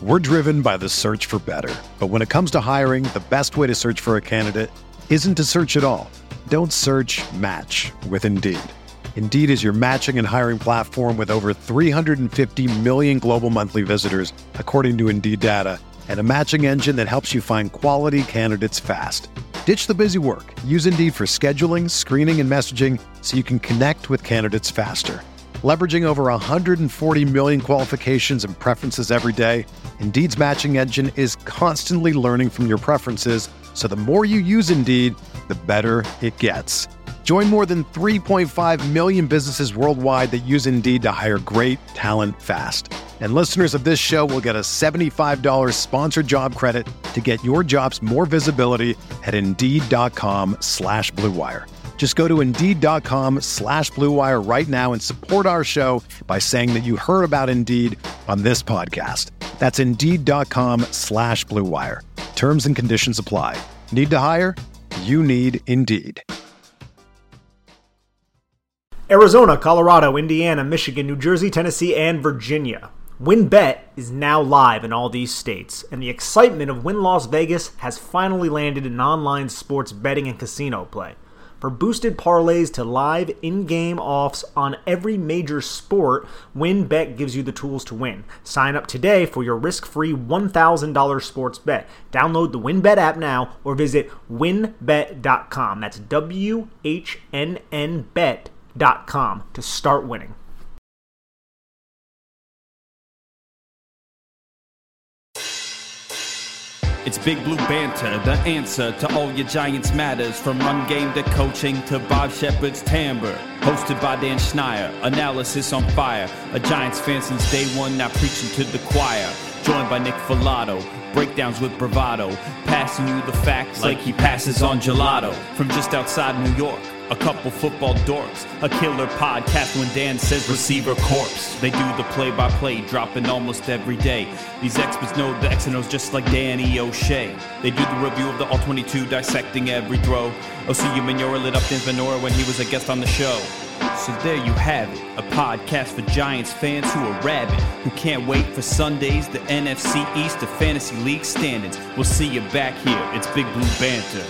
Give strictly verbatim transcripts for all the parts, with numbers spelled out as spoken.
We're driven by the search for better. But when it comes to hiring, the best way to search for a candidate isn't to search at all. Don't search, match with Indeed. Indeed is your matching and hiring platform with over three hundred fifty million global monthly visitors, according to Indeed data, and a matching engine that helps you find quality candidates fast. Ditch the busy work. Use Indeed for scheduling, screening, and messaging so you can connect with candidates faster. Leveraging over one hundred forty million qualifications and preferences every day, Indeed's matching engine is constantly learning from your preferences, so the more you use Indeed, the better it gets. Join more than three point five million businesses worldwide that use Indeed to hire great talent fast. And listeners of this show will get a seventy-five dollars sponsored job credit to get your jobs more visibility at Indeed.com slash Blue Wire. Just go to Indeed.com slash Blue Wire right now and support our show by saying that you heard about Indeed on this podcast. That's Indeed.com slash Blue Wire. Terms and conditions apply. Need to hire? You need Indeed. Arizona, Colorado, Indiana, Michigan, New Jersey, Tennessee, and Virginia. WynnBET is now live in all these states, and the excitement of Wynn Las Vegas has finally landed in online sports betting and casino play. For boosted parlays to live in-game offs on every major sport, WynnBET gives you the tools to win. Sign up today for your risk-free one thousand dollars sports bet. Download the WynnBET app now or visit wynn bet dot com. That's W H N N bet dot com to start winning. It's Big Blue Banter, the answer to all your Giants matters. From run game to coaching to Bob Shepard's timbre. Hosted by Dan Schneier, analysis on fire. A Giants fan since day one, now preaching to the choir. Joined by Nick Filato, breakdowns with bravado. Passing you the facts like he passes on gelato. From just outside New York, a couple football dorks. A killer podcast when Dan says receiver corpse. They do the play-by-play, dropping almost every day. These experts know the X and O's just like Danny O'Shea. They do the review of the all twenty-two, dissecting every throw. O C U Manora lit up Dan Venora when he was a guest on the show. So there you have it, a podcast for Giants fans who are rabid, who can't wait for Sundays, the N F C East, the Fantasy League standings. We'll see you back here. It's Big Blue Banter.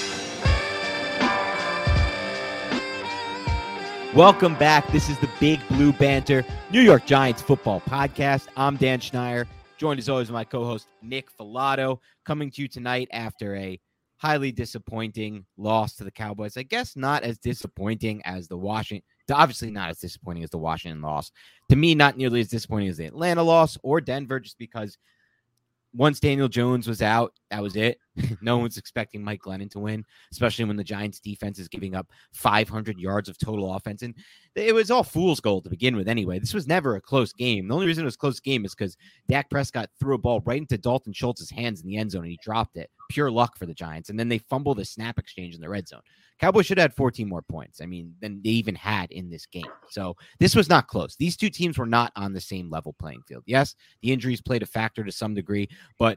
Welcome back. This is the Big Blue Banter, New York Giants football podcast. I'm Dan Schneier, joined as always by my co-host Nick Filato, coming to you tonight after a highly disappointing loss to the Cowboys. I guess not as disappointing as the Washington, obviously not as disappointing as the Washington loss. To me, not nearly as disappointing as the Atlanta loss or Denver, just because once Daniel Jones was out, that was it. No one's expecting Mike Glennon to win, especially when the Giants defense is giving up five hundred yards of total offense. And it was all fool's gold to begin with anyway. This was never a close game. The only reason it was a close game is because Dak Prescott threw a ball right into Dalton Schultz's hands in the end zone and he dropped it. Pure luck for the Giants. And then they fumbled a snap exchange in the red zone. Cowboys should have had fourteen more points. I mean, than they even had in this game. So this was not close. These two teams were not on the same level playing field. Yes, the injuries played a factor to some degree, but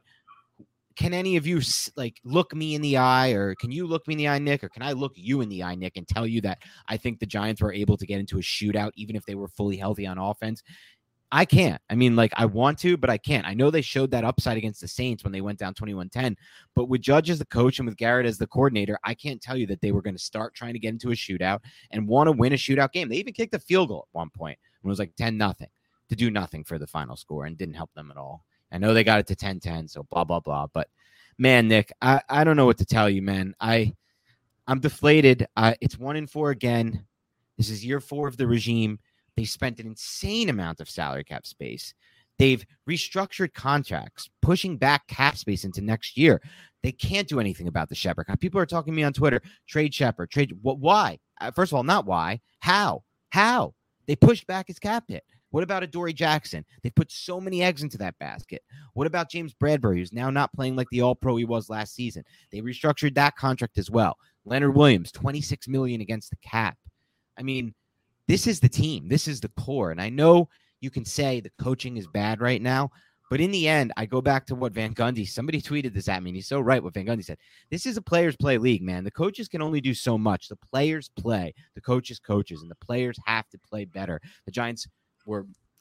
can any of you like look me in the eye, or can you look me in the eye, Nick, or can I look you in the eye, Nick, and tell you that I think the Giants were able to get into a shootout even if they were fully healthy on offense? I can't. I mean, like, I want to, but I can't. I know they showed that upside against the Saints when they went down twenty-one ten, but with Judge as the coach and with Garrett as the coordinator, I can't tell you that they were going to start trying to get into a shootout and want to win a shootout game. They even kicked a field goal at one point when it was like ten nothing to do nothing for the final score and didn't help them at all. I know they got it to ten ten, so blah, blah, blah. But, man, Nick, I, I don't know what to tell you, man. I, I'm deflated. Uh, it's one and four again. This is year four of the regime. They spent an insane amount of salary cap space. They've restructured contracts, pushing back cap space into next year. They can't do anything about the Shepard. People are talking to me on Twitter, trade Shepard, trade. What? Why? Uh, first of all, not why. How? How? They pushed back his cap hit. What about Adoree Jackson? They put so many eggs into that basket. What about James Bradbury, who's now not playing like the all-pro he was last season? They restructured that contract as well. Leonard Williams, twenty-six million dollars against the cap. I mean, this is the team. This is the core. And I know you can say the coaching is bad right now, but in the end, I go back to what Van Gundy, somebody tweeted this at me, and he's so right what Van Gundy said. This is a players play league, man. The coaches can only do so much. The players play. The coaches coaches, and the players have to play better. The Giants were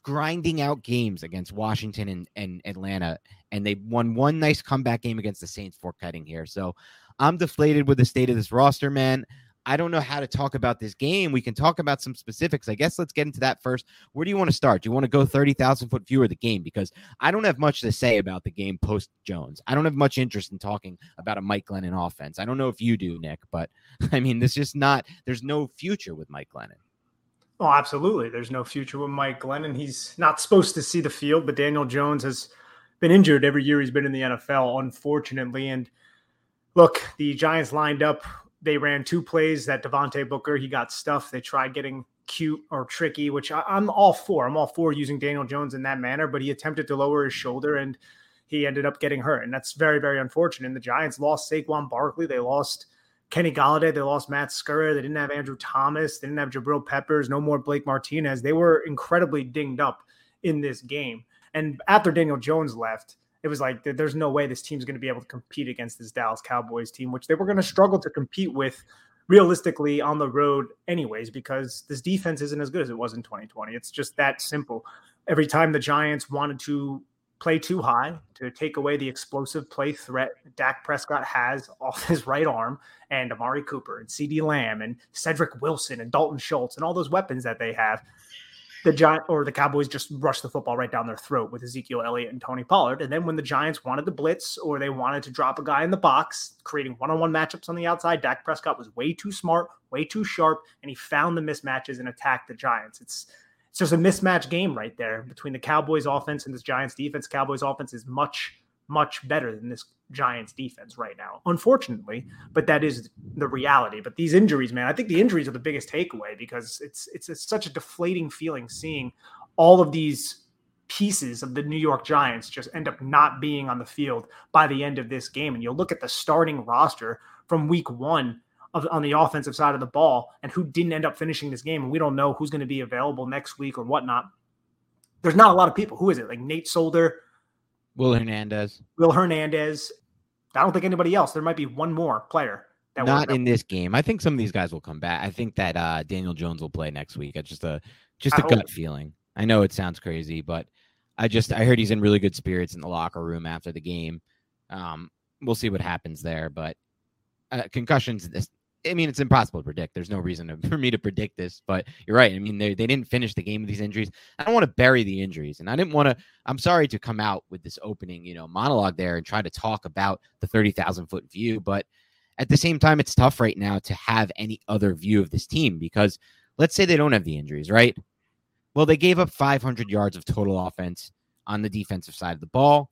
grinding out games against Washington and, and Atlanta, and they won one nice comeback game against the Saints before cutting here. So I'm deflated with the state of this roster, man. I don't know how to talk about this game. We can talk about some specifics. I guess let's get into that first. Where do you want to start? Do you want to go thirty thousand foot view of the game? Because I don't have much to say about the game post Jones. I don't have much interest in talking about a Mike Glennon offense. I don't know if you do, Nick, but I mean, this is not, there's no future with Mike Glennon. Oh, absolutely. There's no future with Mike Glennon. He's not supposed to see the field, but Daniel Jones has been injured every year he's been in the N F L, unfortunately. And look, the Giants lined up. They ran two plays that Devontae Booker, he got stuffed. They tried getting cute or tricky, which I, I'm all for. I'm all for using Daniel Jones in that manner, but he attempted to lower his shoulder and he ended up getting hurt. And that's very, very unfortunate. And the Giants lost Saquon Barkley. They lost Kenny Golladay. They lost Matt Skura. They didn't have Andrew Thomas. They didn't have Jabril Peppers. No more Blake Martinez. They were incredibly dinged up in this game. And after Daniel Jones left, it was like, there's no way this team's going to be able to compete against this Dallas Cowboys team, which they were going to struggle to compete with realistically on the road anyways, because this defense isn't as good as it was in twenty twenty. It's just that simple. Every time the Giants wanted to play too high to take away the explosive play threat Dak Prescott has off his right arm, and Amari Cooper and CeeDee Lamb and Cedric Wilson and Dalton Schultz and all those weapons that they have, the Giant or the Cowboys just rushed the football right down their throat with Ezekiel Elliott and Tony Pollard. And then when the Giants wanted to blitz or they wanted to drop a guy in the box, creating one-on-one matchups on the outside, Dak Prescott was way too smart, way too sharp, and he found the mismatches and attacked the Giants. It's it's just a mismatch game right there between the Cowboys offense and this Giants defense. Cowboys offense is much, much better than this Giants defense right now, unfortunately, but that is the reality. But these injuries, man, I think the injuries are the biggest takeaway, because it's it's, it's such a deflating feeling seeing all of these pieces of the New York Giants just end up not being on the field by the end of this game. And you'll look at the starting roster from week one of, on the offensive side of the ball and who didn't end up finishing this game. And we don't know who's going to be available next week or whatnot. There's not a lot of people. Who is it? Like Nate Solder, Will Hernandez. Will Hernandez. I don't think anybody else. There might be one more player. That Not in this game. I think some of these guys will come back. I think that uh, Daniel Jones will play next week. It's just a just a I gut hope. feeling. I know it sounds crazy, but I just I heard he's in really good spirits in the locker room after the game. Um, we'll see what happens there, but uh, concussions. This, I mean, it's impossible to predict. There's no reason to, for me to predict this, but you're right. I mean, they, they didn't finish the game with these injuries. I don't want to bury the injuries, and I didn't want to, I'm sorry to come out with this opening, you know, monologue there and try to talk about the thirty thousand foot view, but at the same time, it's tough right now to have any other view of this team, because let's say they don't have the injuries, right? Well, they gave up five hundred yards of total offense on the defensive side of the ball.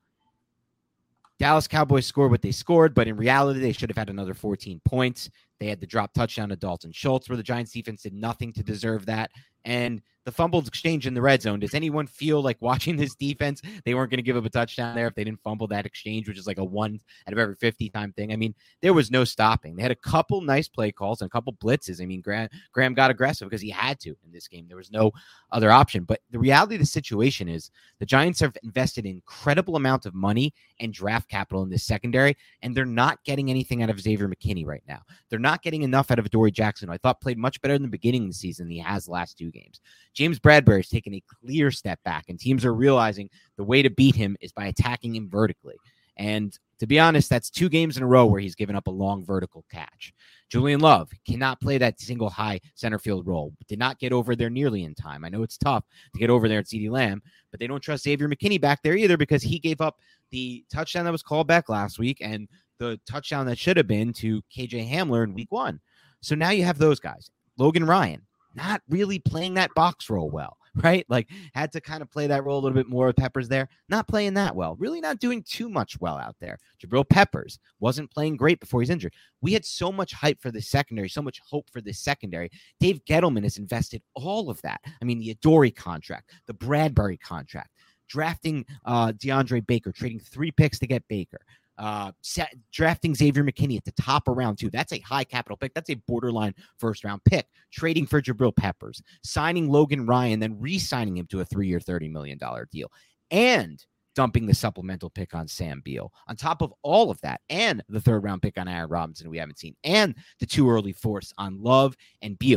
Dallas Cowboys scored what they scored, but in reality, they should have had another fourteen points. They had the drop touchdown to Dalton Schultz, where the Giants defense did nothing to deserve that. And the fumbled exchange in the red zone. Does anyone feel like watching this defense, they weren't going to give up a touchdown there if they didn't fumble that exchange, which is like a one out of every fifty time thing? I mean, there was no stopping. They had a couple nice play calls and a couple blitzes. I mean, Graham, Graham got aggressive because he had to in this game. There was no other option. But the reality of the situation is the Giants have invested an incredible amount of money and draft capital in this secondary, and they're not getting anything out of Xavier McKinney right now. They're not getting enough out of Adoree Jackson, who I thought played much better in the beginning of the season than he has the last two games. James Bradbury has taken a clear step back, and teams are realizing the way to beat him is by attacking him vertically. And to be honest, that's two games in a row where he's given up a long vertical catch. Julian Love cannot play that single high center field role, did not get over there nearly in time. I know it's tough to get over there at CeeDee Lamb, but they don't trust Xavier McKinney back there either, because he gave up the touchdown that was called back last week and the touchdown that should have been to K J Hamler in week one. So now you have those guys. Logan Ryan, not really playing that box role well, right? Like, had to kind of play that role a little bit more with Peppers there. Not playing that well. Really not doing too much well out there. Jabril Peppers wasn't playing great before he's injured. We had so much hype for this secondary, so much hope for this secondary. Dave Gettleman has invested all of that. I mean, the Adoree contract, the Bradbury contract, drafting uh, DeAndre Baker, trading three picks to get Baker. Uh, set, drafting Xavier McKinney at the top of round two. That's a high capital pick. That's a borderline first round pick. Trading for Jabril Peppers, signing Logan Ryan, then re-signing him to a three-year, thirty million dollars deal, and dumping the supplemental pick on Sam Beal. On top of all of that, and the third round pick on Aaron Robinson we haven't seen, and the two early fourths on Love and Beal.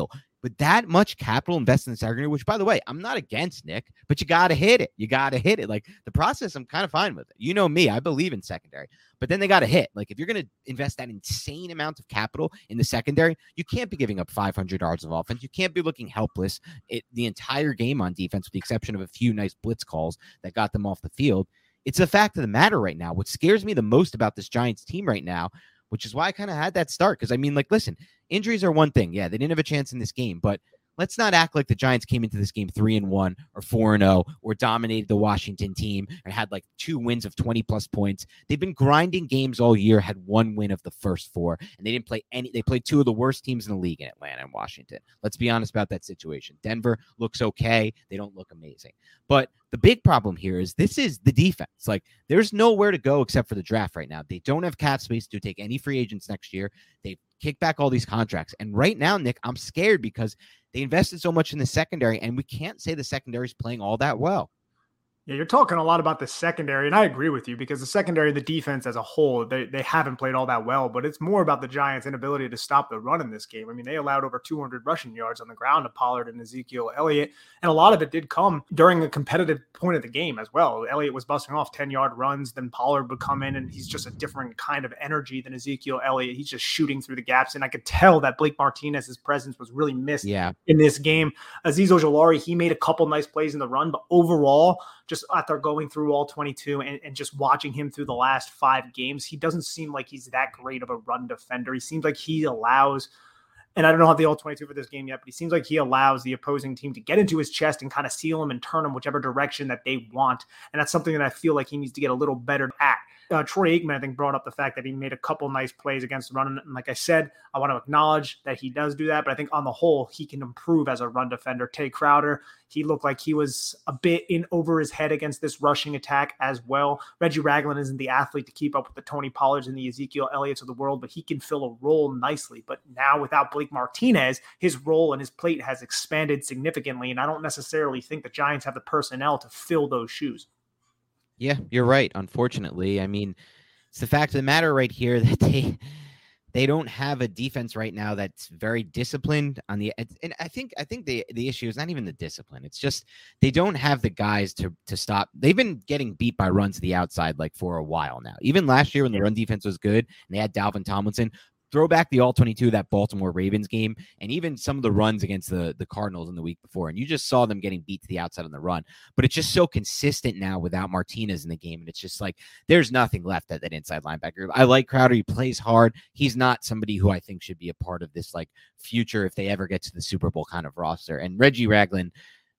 But that much capital invested in the secondary, which, by the way, I'm not against, Nick, but you got to hit it. You got to hit it. Like, the process, I'm kind of fine with it. You know me, I believe in secondary. But then they got to hit. Like, if you're going to invest that insane amount of capital in the secondary, you can't be giving up five hundred yards of offense. You can't be looking helpless it, the entire game on defense, with the exception of a few nice blitz calls that got them off the field. It's a fact of the matter right now. What scares me the most about this Giants team right now, which is why I kind of had that start, because, I mean, like, listen, injuries are one thing. Yeah, they didn't have a chance in this game, but let's not act like the Giants came into this game three and one or four and oh or dominated the Washington team and had like two wins of twenty plus points. They've been grinding games all year, had one win of the first four, and they didn't play any. They played two of the worst teams in the league in Atlanta and Washington. Let's be honest about that situation. Denver looks okay. They don't look amazing. But the big problem here is this is the defense. Like, there's nowhere to go except for the draft right now. They don't have cap space to take any free agents next year. They kick back all these contracts. And right now, Nick, I'm scared because they invested so much in the secondary, and we can't say the secondary is playing all that well. Yeah, you're talking a lot about the secondary, and I agree with you, because the secondary, the defense as a whole, they, they haven't played all that well, but it's more about the Giants' inability to stop the run in this game. I mean, they allowed over two hundred rushing yards on the ground to Pollard and Ezekiel Elliott, and a lot of it did come during a competitive point of the game as well. Elliott was busting off ten-yard runs, then Pollard would come in, and he's just a different kind of energy than Ezekiel Elliott. He's just shooting through the gaps, and I could tell that Blake Martinez's presence was really missed yeah. in this game. Azeez Ojulari, he made a couple nice plays in the run, but overall, just after going through all twenty-two and, and just watching him through the last five games, he doesn't seem like he's that great of a run defender. He seems like he allows, and I don't know how the all twenty-two for this game yet, but he seems like he allows the opposing team to get into his chest and kind of seal him and turn him whichever direction that they want. And that's something that I feel like he needs to get a little better at. Uh, Troy Aikman, I think, brought up the fact that he made a couple nice plays against the run. And like I said, I want to acknowledge that he does do that. But I think on the whole, he can improve as a run defender. Tay Crowder, he looked like he was a bit in over his head against this rushing attack as well. Reggie Ragland isn't the athlete to keep up with the Tony Pollards and the Ezekiel Elliott's of the world, but he can fill a role nicely. But now without Blake Martinez, his role and his plate has expanded significantly. And I don't necessarily think the Giants have the personnel to fill those shoes. Yeah, you're right. Unfortunately, I mean, it's the fact of the matter right here that they they don't have a defense right now that's very disciplined on the. And I think I think the the issue is not even the discipline. It's just they don't have the guys to to stop. They've been getting beat by runs to the outside like for a while now. Even last year when the run defense was good and they had Dalvin Tomlinson. Throw back the all twenty-two, that Baltimore Ravens game, and even some of the runs against the, the Cardinals in the week before. And you just saw them getting beat to the outside on the run. But it's just so consistent now without Martinez in the game. And it's just like there's nothing left at that inside linebacker. I like Crowder. He plays hard. He's not somebody who I think should be a part of this like future if they ever get to the Super Bowl kind of roster. And Reggie Ragland,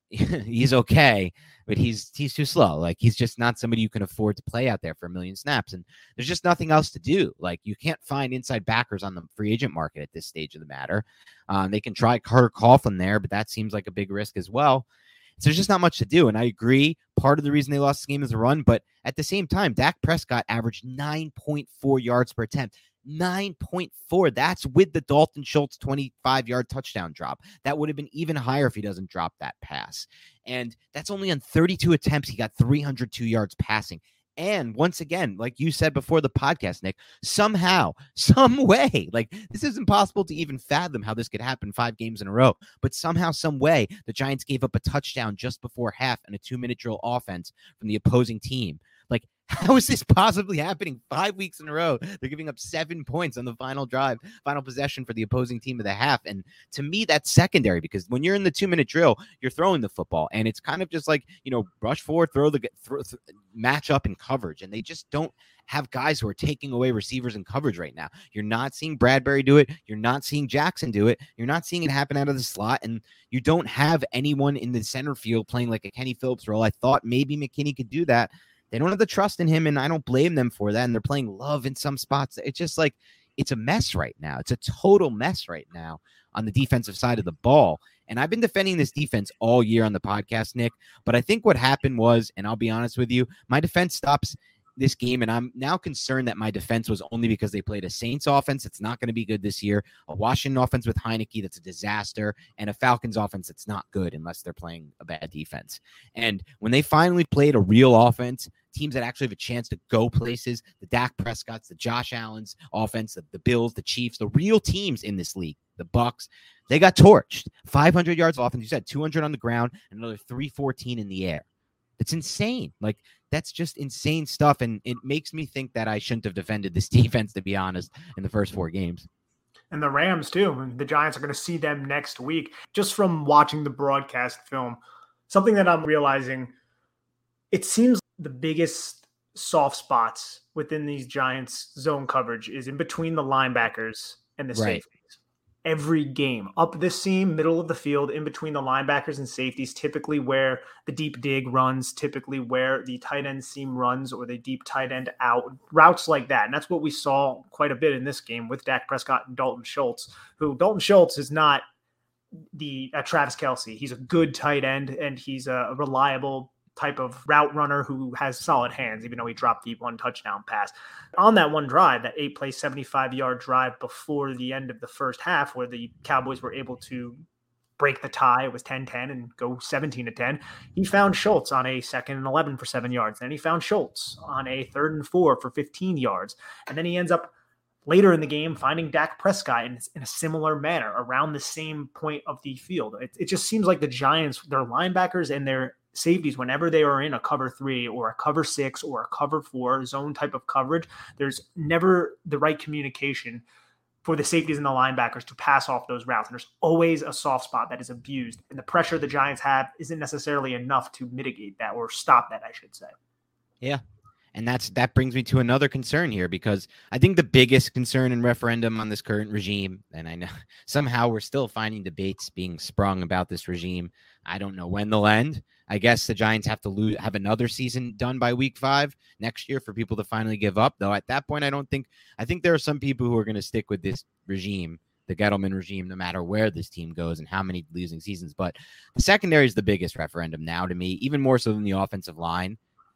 he's okay, but he's he's too slow. Like, he's just not somebody you can afford to play out there for a million snaps. And there's just nothing else to do. Like, you can't find inside backers on the free agent market at this stage of the matter. Um, they can try Carter Coughlin there, but that seems like a big risk as well. So there's just not much to do. And I agree, part of the reason they lost the game is the run, but at the same time, Dak Prescott averaged nine point four yards per attempt. nine point four. That's with the Dalton Schultz twenty-five-yard touchdown drop. That would have been even higher if he doesn't drop that pass. And that's only on thirty-two attempts. He got three hundred two yards passing. And once again, like you said before the podcast, Nick, somehow, some way, like this is impossible to even fathom how this could happen five games in a row. But somehow, some way, the Giants gave up a touchdown just before half and a two-minute drill offense from the opposing team. Like, how is this possibly happening five weeks in a row? They're giving up seven points on the final drive, final possession for the opposing team of the half. And to me, that's secondary because when you're in the two-minute drill, you're throwing the football. And it's kind of just like, you know, rush forward, throw the throw, th- match up in coverage. And they just don't have guys who are taking away receivers in coverage right now. You're not seeing Bradbury do it. You're not seeing Jackson do it. You're not seeing it happen out of the slot. And you don't have anyone in the center field playing like a Kenny Phillips role. I thought maybe McKinney could do that. They don't have the trust in him, and I don't blame them for that. And they're playing Love in some spots. It's just like it's a mess right now. It's a total mess right now on the defensive side of the ball. And I've been defending this defense all year on the podcast, Nick. But I think what happened was, and I'll be honest with you, my defense stops this game, and I'm now concerned that my defense was only because they played a Saints offense that's not going to be good this year, a Washington offense with Heineke that's a disaster, and a Falcons offense that's not good unless they're playing a bad defense. And when they finally played a real offense teams that actually have a chance to go places, the Dak Prescott's, the Josh Allen's offense, the, the Bills, the Chiefs, the real teams in this league, the Bucks, they got torched. five hundred yards of offense, you said two hundred on the ground, and another three fourteen in the air. It's insane. Like, that's just insane stuff, and it makes me think that I shouldn't have defended this defense, to be honest, in the first four games. And the Rams, too. The Giants are going to see them next week. Just from watching the broadcast film, something that I'm realizing, it seems the biggest soft spots within these Giants zone coverage is in between the linebackers and the Right. safeties. Every game, up the seam, middle of the field, in between the linebackers and safeties, typically where the deep dig runs, typically where the tight end seam runs or the deep tight end out, routes like that. And that's what we saw quite a bit in this game with Dak Prescott and Dalton Schultz, who Dalton Schultz is not the uh, Travis Kelce. He's a good tight end, and he's a reliable type of route runner who has solid hands, even though he dropped the one touchdown pass. On that one drive, that eight-play, seventy-five-yard drive before the end of the first half, where the Cowboys were able to break the tie, it was ten ten, and go seventeen to ten, he found Schultz on a second and eleven for seven yards. Then he found Schultz on a third and four for fifteen yards. And then he ends up later in the game finding Dak Prescott in, in a similar manner around the same point of the field. It, it just seems like the Giants, their linebackers and their safeties, whenever they are in a cover three or a cover six or a cover four zone type of coverage, there's never the right communication for the safeties and the linebackers to pass off those routes. And there's always a soft spot that is abused. And the pressure the Giants have isn't necessarily enough to mitigate that or stop that, I should say. Yeah. And that's that brings me to another concern here, because I think the biggest concern and referendum on this current regime, and I know somehow we're still finding debates being sprung about this regime. I don't know when they'll end. I guess the Giants have to lose, have another season done by week five next year for people to finally give up. Though at that point, I don't think, I think there are some people who are going to stick with this regime, the Gettleman regime, no matter where this team goes and how many losing seasons. But the secondary is the biggest referendum now to me, even more so than the offensive line.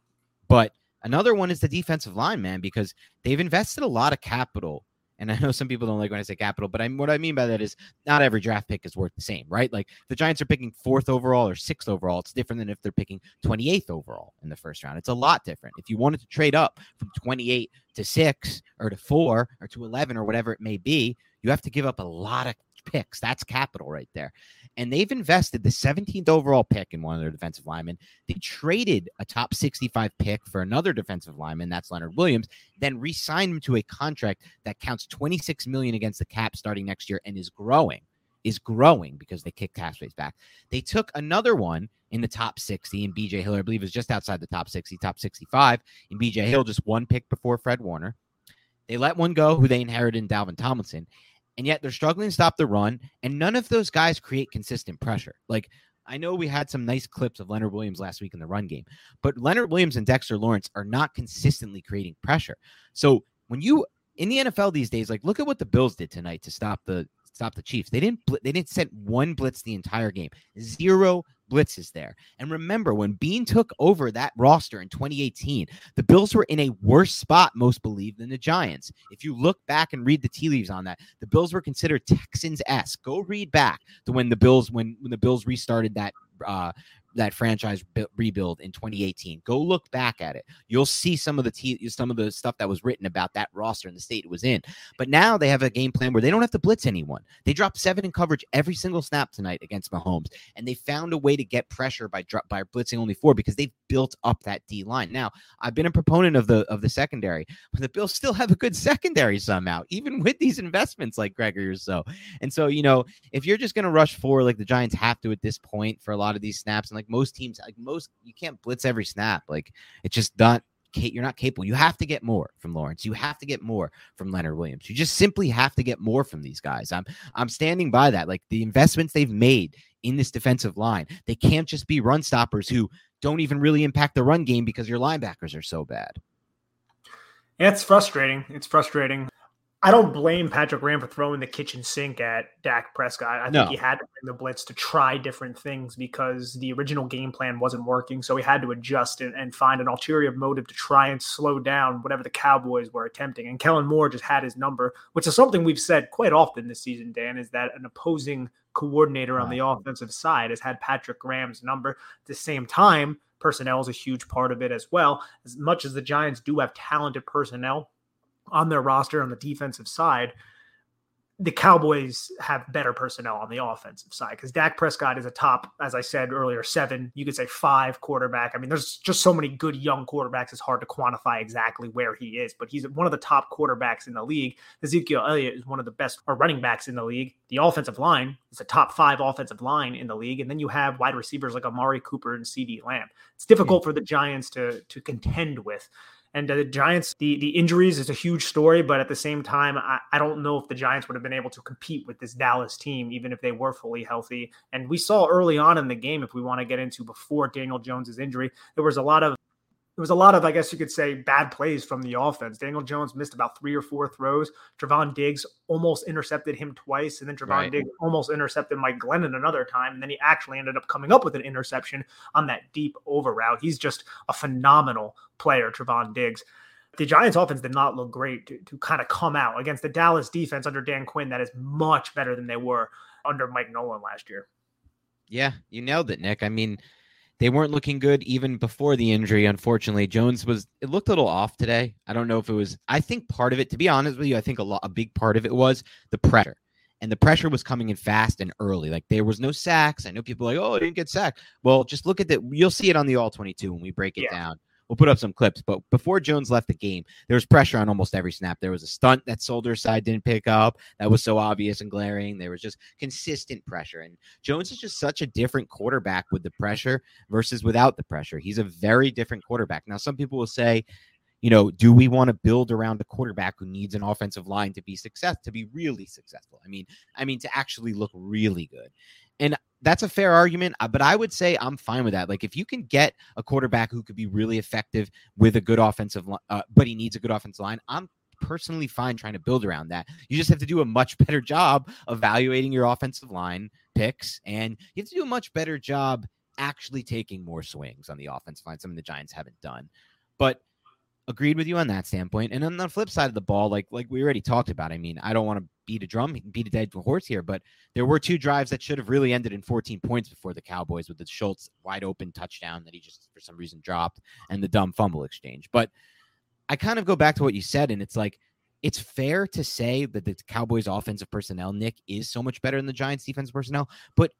But another one is the defensive line, man, because they've invested a lot of capital. And I know some people don't like when I say capital, but I'm, what I mean by that is not every draft pick is worth the same, right? Like the Giants are picking fourth overall or sixth overall. It's different than if they're picking twenty-eighth overall in the first round. It's a lot different. If you wanted to trade up from twenty-eight to six or to four or to eleven or whatever it may be, you have to give up a lot of picks. That's capital right there. And they've invested the seventeenth overall pick in one of their defensive linemen. They traded a top sixty-five pick for another defensive lineman, that's Leonard Williams, then re-signed him to a contract that counts twenty-six million dollars against the cap starting next year and is growing, is growing because they kicked cap space back. They took another one in the top sixty in B J Hill, I believe is just outside the top sixty, top sixty-five in B J Hill, just one pick before Fred Warner. They let one go who they inherited in Dalvin Tomlinson. And yet they're struggling to stop the run, and none of those guys create consistent pressure. Like, I know we had some nice clips of Leonard Williams last week in the run game, but Leonard Williams and Dexter Lawrence are not consistently creating pressure. So when you, in the N F L these days, like, look at what the Bills did tonight to stop the stop the Chiefs. They didn't they didn't send one blitz the entire game. Zero blitzes there. And remember, when Bean took over that roster in twenty eighteen, the Bills were in a worse spot, most believe, than the Giants. If you look back and read the tea leaves on that, the Bills were considered Texans-esque. Go read back to when the Bills when when the Bills restarted that uh, that franchise b- rebuild in twenty eighteen. Go look back at it. You'll see some of the tea, some of the stuff that was written about that roster and the state it was in. But now they have a game plan where they don't have to blitz anyone. They dropped seven in coverage every single snap tonight against Mahomes, and they found a way to get pressure by dro- by blitzing only four because they've built up that D line. Now, I've been a proponent of the of the secondary, but the Bills still have a good secondary somehow, even with these investments like Gregory or so. And so, you know, if you're just going to rush four like the Giants have to at this point for a lot of these snaps, and like most teams, like most, you can't blitz every snap. Like, it's just not, you're not capable. You have to get more from Lawrence. You have to get more from Leonard Williams. You just simply have to get more from these guys. I'm I'm standing by that. Like, the investments they've made in this defensive line, they can't just be run stoppers who don't even really impact the run game because your linebackers are so bad. Yeah, it's frustrating. It's frustrating. I don't blame Patrick Graham for throwing the kitchen sink at Dak Prescott. I No. think he had to bring the blitz to try different things because the original game plan wasn't working. So he had to adjust and, and find an ulterior motive to try and slow down whatever the Cowboys were attempting. And Kellen Moore just had his number, which is something we've said quite often this season, Dan, is that an opposing coordinator on the offensive side has had Patrick Graham's number. At the same time, personnel is a huge part of it as well. As much as the Giants do have talented personnel on their roster on the defensive side, the Cowboys have better personnel on the offensive side because Dak Prescott is a top, as I said earlier, seven, you could say five quarterback. I mean, there's just so many good young quarterbacks. It's hard to quantify exactly where he is, but he's one of the top quarterbacks in the league. Ezekiel Elliott is one of the best running backs in the league. The offensive line is a top five offensive line in the league. And then you have wide receivers like Amari Cooper and CeeDee Lamb. It's difficult mm-hmm. for the Giants to, to contend with. And uh, the Giants, the, the injuries is a huge story, but at the same time, I, I don't know if the Giants would have been able to compete with this Dallas team, even if they were fully healthy. And we saw early on in the game, if we want to get into before Daniel Jones's injury, there was a lot of There was a lot of, I guess you could say, bad plays from the offense. Daniel Jones missed about three or four throws. Trevon Diggs almost intercepted him twice, and then Trevon right. Diggs almost intercepted Mike Glennon another time, and then he actually ended up coming up with an interception on that deep over route. He's just a phenomenal player, Trevon Diggs. The Giants' offense did not look great to, to kind of come out against the Dallas defense under Dan Quinn that is much better than they were under Mike Nolan last year. Yeah, you nailed it, Nick. I mean, they weren't looking good even before the injury. Unfortunately, Jones was, it looked a little off today. I don't know if it was, I think part of it, to be honest with you, I think a lot, a big part of it was the pressure. And the pressure was coming in fast and early. Like there was no sacks. I know people are like, oh, I didn't get sacked. Well, just look at that. You'll see it on the all twenty-two when we break it yeah. down. We'll put up some clips, but before Jones left the game, there was pressure on almost every snap. There was a stunt that Solder's side didn't pick up. That was so obvious and glaring. There was just consistent pressure. And Jones is just such a different quarterback with the pressure versus without the pressure. He's a very different quarterback. Now, some people will say, you know, do we want to build around a quarterback who needs an offensive line to be success, to be really successful? I mean, I mean, to actually look really good. And that's a fair argument, but I would say I'm fine with that. Like if you can get a quarterback who could be really effective with a good offensive line, uh, but he needs a good offensive line, I'm personally fine trying to build around that. You just have to do a much better job evaluating your offensive line picks, and you have to do a much better job actually taking more swings on the offensive line, something the Giants haven't done. But agreed with you on that standpoint. And on the flip side of the ball, like like we already talked about, I mean, I don't want to beat a drum, beat a dead horse here, but there were two drives that should have really ended in fourteen points before the Cowboys with the Schultz wide open touchdown that he just for some reason dropped and the dumb fumble exchange. But I kind of go back to what you said, and it's like, it's fair to say that the Cowboys offensive personnel, Nick, is so much better than the Giants defensive personnel, but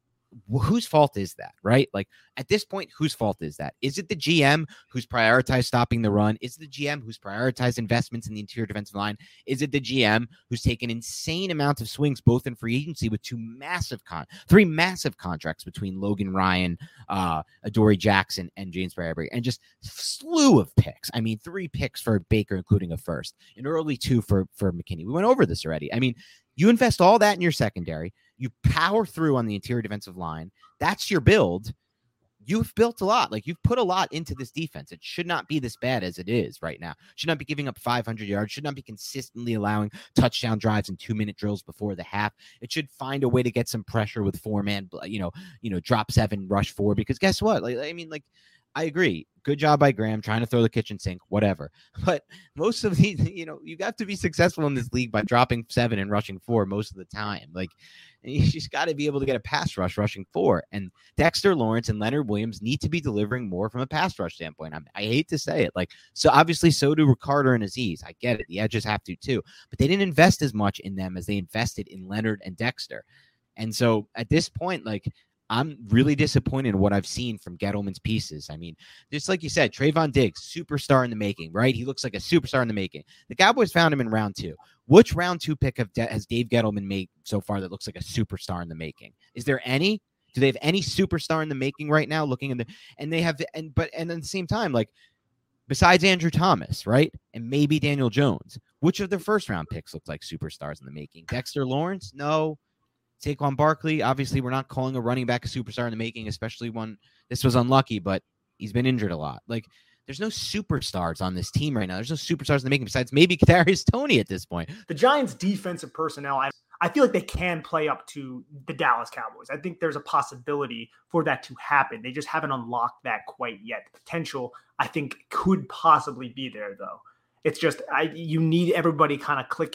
whose fault is that, right? Like at this point, whose fault is that? Is it the G M who's prioritized stopping the run? Is it the G M who's prioritized investments in the interior defensive line? Is it the G M who's taken insane amounts of swings, both in free agency with two massive con, three massive contracts between Logan Ryan, uh, Adoree Jackson, and James Bradbury, and just slew of picks. I mean, three picks for Baker, including a first, and early two for, for McKinney. We went over this already. I mean, you invest all that in your secondary. You power through on the interior defensive line. That's your build. You've built a lot. Like you've put a lot into this defense. It should not be this bad as it is right now. Should not be giving up five hundred yards. Should not be consistently allowing touchdown drives and two minute drills before the half. It should find a way to get some pressure with four man, you know, you know, drop seven, rush four, because guess what? Like, I mean, like, I agree. Good job by Graham trying to throw the kitchen sink, whatever. But most of these, you know, you have to be successful in this league by dropping seven and rushing four most of the time. Like, you just got to be able to get a pass rush rushing four. And Dexter Lawrence and Leonard Williams need to be delivering more from a pass rush standpoint. I, I hate to say it. Like, so obviously, so do Carter and Azeez. I get it. The edges have to too. But they didn't invest as much in them as they invested in Leonard and Dexter. And so at this point, like, I'm really disappointed in what I've seen from Gettleman's pieces. I mean, just like you said, Trevon Diggs, superstar in the making, right? He looks like a superstar in the making. The Cowboys found him in round two. Which round two pick have De- has Dave Gettleman made so far that looks like a superstar in the making? Is there any? Do they have any superstar in the making right now? Looking in the and they have and but and at the same time, like besides Andrew Thomas, right, and maybe Daniel Jones, which of their first round picks look like superstars in the making? Dexter Lawrence, no. Saquon Barkley, obviously we're not calling a running back a superstar in the making, especially when this was unlucky, but he's been injured a lot. Like, there's no superstars on this team right now. There's no superstars in the making besides maybe Kadarius Toney at this point. The Giants' defensive personnel, I, I feel like they can play up to the Dallas Cowboys. I think there's a possibility for that to happen. They just haven't unlocked that quite yet. The potential, I think, could possibly be there, though. It's just I, you need everybody kind of clicking.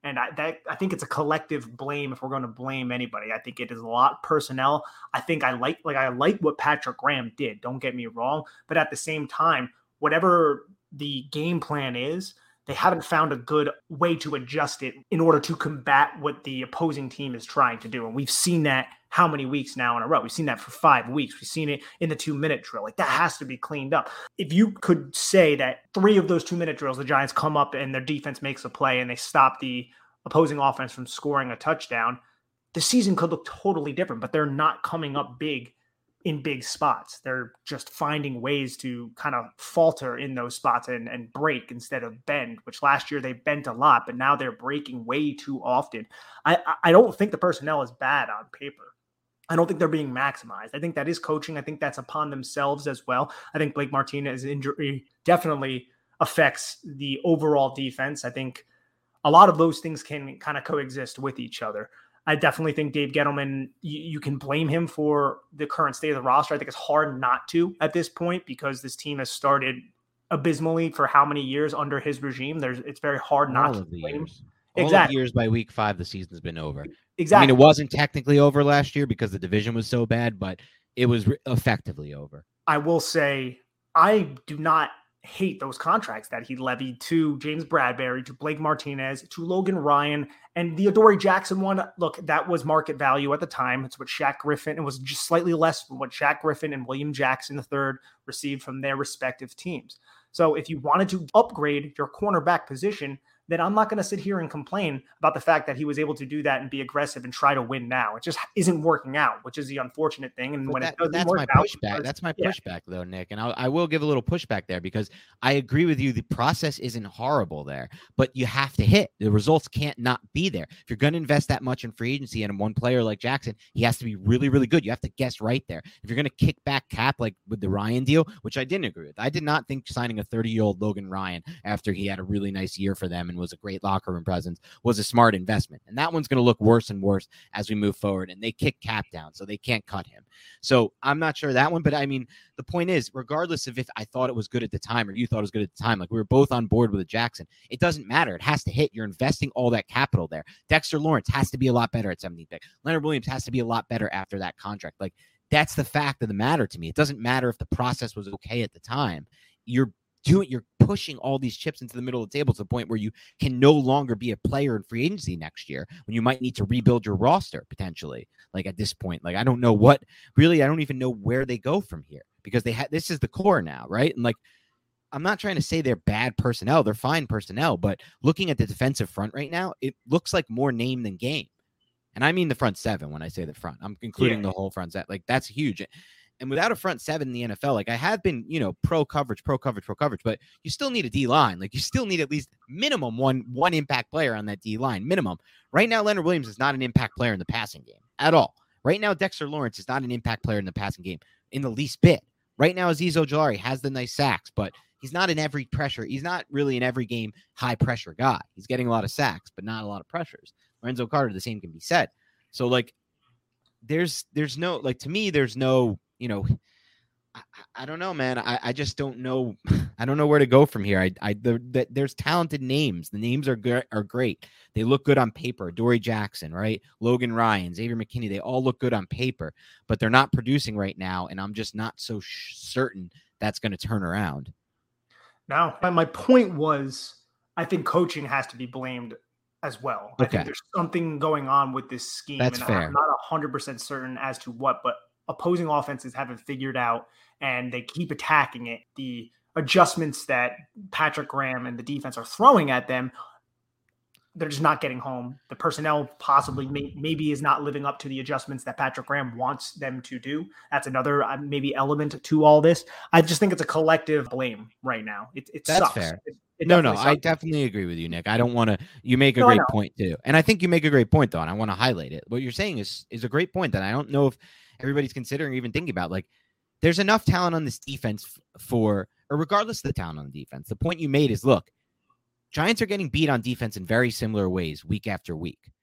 And I, that, I think it's a collective blame if we're going to blame anybody. I think it is a lot personnel. I think I like, like I like what Patrick Graham did. Don't get me wrong. But at the same time, whatever the game plan is, they haven't found a good way to adjust it in order to combat what the opposing team is trying to do. And we've seen that how many weeks now in a row? We've seen that for five weeks. We've seen it in the two-minute drill. Like, that has to be cleaned up. If you could say that three of those two-minute drills, the Giants come up and their defense makes a play and they stop the opposing offense from scoring a touchdown, the season could look totally different, but they're not coming up big in big spots. They're just finding ways to kind of falter in those spots and, and break instead of bend, which last year they bent a lot, but now they're breaking way too often. I, I don't think the personnel is bad on paper. I don't think they're being maximized. I think that is coaching. I think that's upon themselves as well. I think Blake Martinez's injury definitely affects the overall defense. I think a lot of those things can kind of coexist with each other. I definitely think Dave Gettleman, you, you can blame him for the current state of the roster. I think it's hard not to at this point because this team has started abysmally for how many years under his regime. There's, it's very hard not All to of the blame. years. All Exactly. of the years by week five, the season's been over. Exactly. I mean, it wasn't technically over last year because the division was so bad, but it was re- effectively over. I will say I do not hate those contracts that he levied to James Bradbury, to Blake Martinez, to Logan Ryan, and the Adoree Jackson one. Look, that was market value at the time. It's what Shaq Griffin, it was just slightly less than what Shaq Griffin and William Jackson the third received from their respective teams. So if you wanted to upgrade your cornerback position, then I'm not going to sit here and complain about the fact that he was able to do that and be aggressive and try to win now. It just isn't working out, which is the unfortunate thing. And But when that, it doesn't that's work my out, pushback. because- That's my yeah. pushback, though, Nick. And I'll, I will give a little pushback there because I agree with you. The process isn't horrible there, but you have to hit. The results can't not be there. If you're going to invest that much in free agency and one player like Jackson, he has to be really, really good. You have to guess right there. If you're going to kick back cap like with the Ryan deal, which I didn't agree with, I did not think signing a thirty-year-old Logan Ryan after he had a really nice year for them and was a great locker room presence was a smart investment. And that one's going to look worse and worse as we move forward. And they kick cap down, so they can't cut him. So I'm not sure that one, but I mean, the point is, regardless of if I thought it was good at the time or you thought it was good at the time, like we were both on board with a Jackson, it doesn't matter. It has to hit. You're investing all that capital there. Dexter Lawrence has to be a lot better at seventeenth pick. Leonard Williams has to be a lot better after that contract. Like, that's the fact of the matter to me. It doesn't matter if the process was okay at the time. You're doing, you're pushing all these chips into the middle of the table to the point where you can no longer be a player in free agency next year when you might need to rebuild your roster potentially. Like at this point, like I don't know what really, I don't even know where they go from here because they had, this is the core now, right? And like, I'm not trying to say they're bad personnel. They're fine personnel, but looking at the defensive front right now, it looks like more name than game. And I mean the front seven when I say the front, I'm including yeah. the whole front set. Like that's huge. And without a front seven in the N F L, like I have been, you know, pro coverage, pro coverage, pro coverage, but you still need a D line. Like you still need at least minimum one, one impact player on that D line minimum. Right now, Leonard Williams is not an impact player in the passing game at all. Right now, Dexter Lawrence is not an impact player in the passing game in the least bit. Right now, Azeez Ojulari has the nice sacks, but he's not in every pressure. He's not really in every game high pressure guy. He's getting a lot of sacks, but not a lot of pressures. Lorenzo Carter, the same can be said. So like, there's, there's no, like, to me, there's no, you know, I, I don't know, man. I, I just don't know. I don't know where to go from here. I, I, the, the, there's talented names. The names are good, are great. They look good on paper. Adoree Jackson, right? Logan Ryan, Xavier McKinney. They all look good on paper, but they're not producing right now. And I'm just not so sh- certain that's going to turn around. Now, my point was, I think coaching has to be blamed as well. Okay. I think there's something going on with this scheme. That's and fair. I'm not one hundred percent certain as to what, but opposing offenses haven't figured out, and they keep attacking it. The adjustments that Patrick Graham and the defense are throwing at them, they're just not getting home. The personnel possibly may, maybe is not living up to the adjustments that Patrick Graham wants them to do. That's another uh, maybe element to all this. I just think it's a collective blame right now. It, it That's sucks. fair. It, it no, no, sucks. I definitely agree with you, Nick. I don't want to, you make a No, great point too. And I think you make a great point though. And I want to highlight it. What you're saying is, is a great point that I don't know if everybody's considering or even thinking about. Like there's enough talent on this defense for, or regardless of the talent on the defense, the point you made is, look, Giants are getting beat on defense in very similar ways week after week.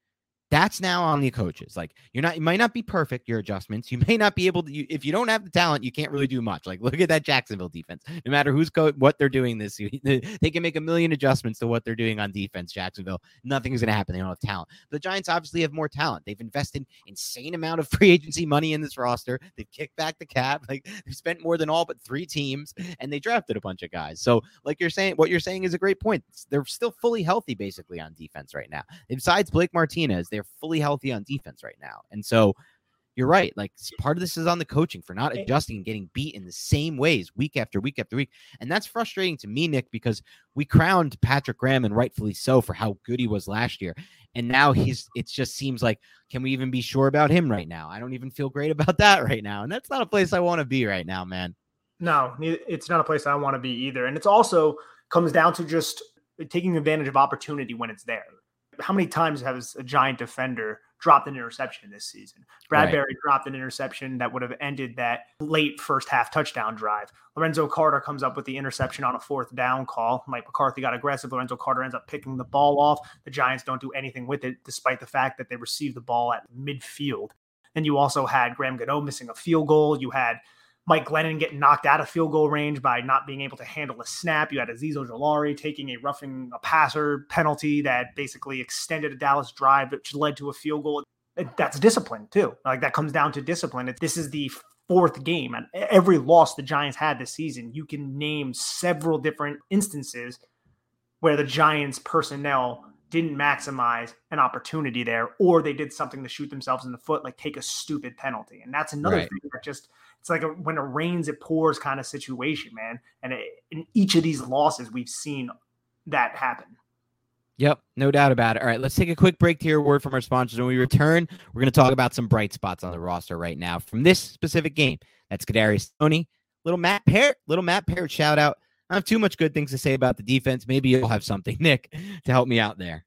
That's now on the coaches. Like, you're not, you might not be perfect, your adjustments. You may not be able to, you, if you don't have the talent, you can't really do much. Like, look at that Jacksonville defense. No matter who's co- what they're doing this, they can make a million adjustments to what they're doing on defense, Jacksonville. Nothing is going to happen. They don't have talent. The Giants obviously have more talent. They've invested insane amount of free agency money in this roster. They've kicked back the cap. Like, they've spent more than all but three teams, and they drafted a bunch of guys. So, like you're saying, what you're saying is a great point. They're still fully healthy, basically, on defense right now. Besides Blake Martinez, they're fully healthy on defense right now. And so you're right. Like, part of this is on the coaching for not adjusting and getting beat in the same ways week after week after week. And that's frustrating to me, Nick, because we crowned Patrick Graham, and rightfully so, for how good he was last year. And now he's, it just seems like, can we even be sure about him right now? I don't even feel great about that right now. And that's not a place I want to be right now, man. No, it's not a place I want to be either. And it's also comes down to just taking advantage of opportunity when it's there. How many times has a Giant defender dropped an interception this season? Bradbury right. dropped an interception that would have ended that late first half touchdown drive. Lorenzo Carter comes up with the interception on a fourth down call. Mike McCarthy got aggressive. Lorenzo Carter ends up picking the ball off. The Giants don't do anything with it, despite the fact that they received the ball at midfield. And you also had Graham Gano missing a field goal. You had Mike Glennon getting knocked out of field goal range by not being able to handle a snap. You had Azeez Ojulari taking a roughing a passer penalty that basically extended a Dallas drive, which led to a field goal. That's discipline too. Like, that comes down to discipline. This is the fourth game, and every loss the Giants had this season, you can name several different instances where the Giants personnel didn't maximize an opportunity there, or they did something to shoot themselves in the foot, like take a stupid penalty. And that's another right. thing that just, it's like a, when it rains, it pours kind of situation, man. And it, in each of these losses, we've seen that happen. Yep, no doubt about it. All right, let's take a quick break to hear a word from our sponsors. When we return, we're going to talk about some bright spots on the roster right now from this specific game. That's Kadarius Toney, little Matt Parrott, little Matt Parrott shout out. I have too much good things to say about the defense. Maybe you'll have something, Nick, to help me out there.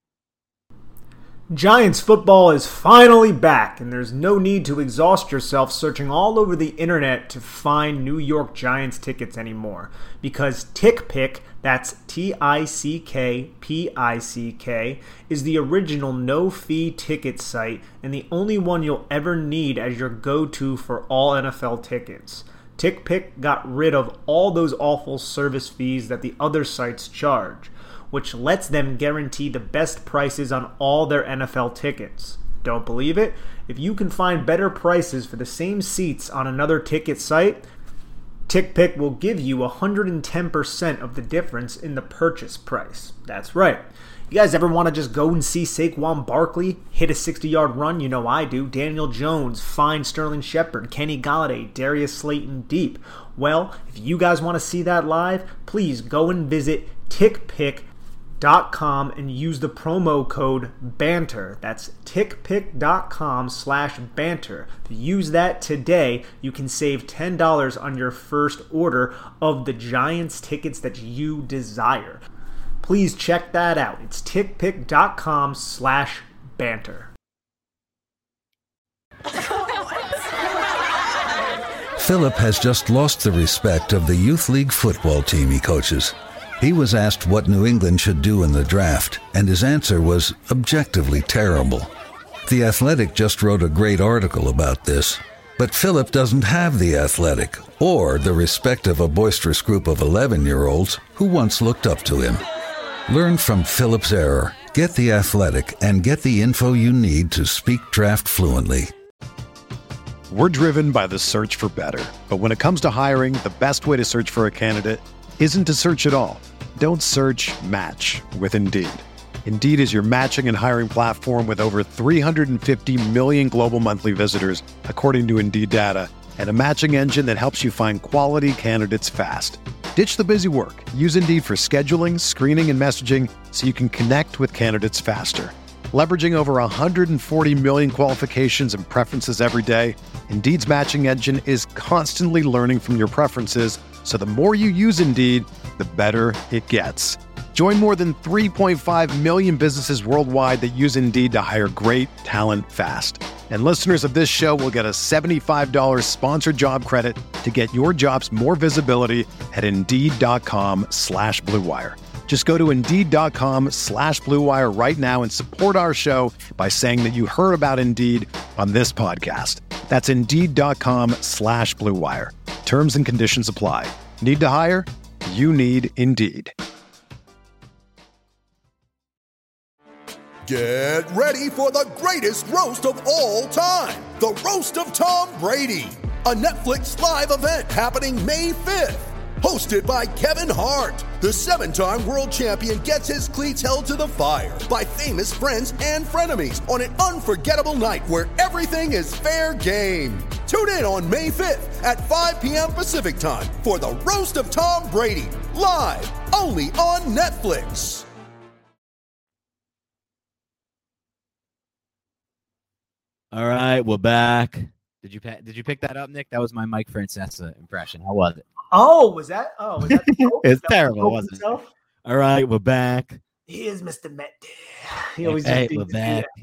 Giants football is finally back, and there's no need to exhaust yourself searching all over the internet to find New York Giants tickets anymore. Because TickPick, that's T I C K P I C K, is the original no-fee ticket site and the only one you'll ever need as your go-to for all N F L tickets. TickPick got rid of all those awful service fees that the other sites charge, which lets them guarantee the best prices on all their N F L tickets. Don't believe it? If you can find better prices for the same seats on another ticket site, TickPick will give you one hundred ten percent of the difference in the purchase price. That's right. You guys ever want to just go and see Saquon Barkley hit a sixty-yard run? You know I do. Daniel Jones, find Sterling Shepard, Kenny Golladay, Darius Slayton deep. Well, if you guys want to see that live, please go and visit TickPick dot com and use the promo code BANTER. That's tickpick dot com slash banter. If you use that today, you can save ten dollars on your first order of the Giants tickets that you desire. Please check that out. It's tickpick dot com slash banter. Philip has just lost the respect of the youth league football team he coaches. He was asked what New England should do in the draft, and his answer was objectively terrible. The Athletic just wrote a great article about this, but Philip doesn't have the Athletic or the respect of a boisterous group of eleven-year-olds who once looked up to him. Learn from Philip's error, get the Athletic, and get the info you need to speak draft fluently. We're driven by the search for better, but when it comes to hiring, the best way to search for a candidate isn't to search at all. Don't search, match with Indeed. Indeed is your matching and hiring platform with over three hundred fifty million global monthly visitors, according to Indeed data, and a matching engine that helps you find quality candidates fast. Ditch the busy work. Use Indeed for scheduling, screening, and messaging so you can connect with candidates faster. Leveraging over one hundred forty million qualifications and preferences every day, Indeed's matching engine is constantly learning from your preferences, so the more you use Indeed, the better it gets. Join more than three point five million businesses worldwide that use Indeed to hire great talent fast. And listeners of this show will get a seventy-five dollars sponsored job credit to get your jobs more visibility at Indeed.com slash Blue Wire. Just go to Indeed.com slash Blue Wire right now and support our show by saying that you heard about Indeed on this podcast. That's Indeed.com slash Blue Wire. Terms and conditions apply. Need to hire? You need Indeed. Get ready for the greatest roast of all time. The Roast of Tom Brady. A Netflix live event happening May fifth. Hosted by Kevin Hart, the seven-time world champion gets his cleats held to the fire by famous friends and frenemies on an unforgettable night where everything is fair game. Tune in on May fifth at five p.m. Pacific time for the Roast of Tom Brady, live only on Netflix. All right, we're back. Did you did you pick that up, Nick? That was my Mike Francesa impression. How was it? Oh, was that? Oh, was that? The It's terrible, wasn't himself? it? All right, we're back. He is Mister Met. He always Hey, just we're beats back. me.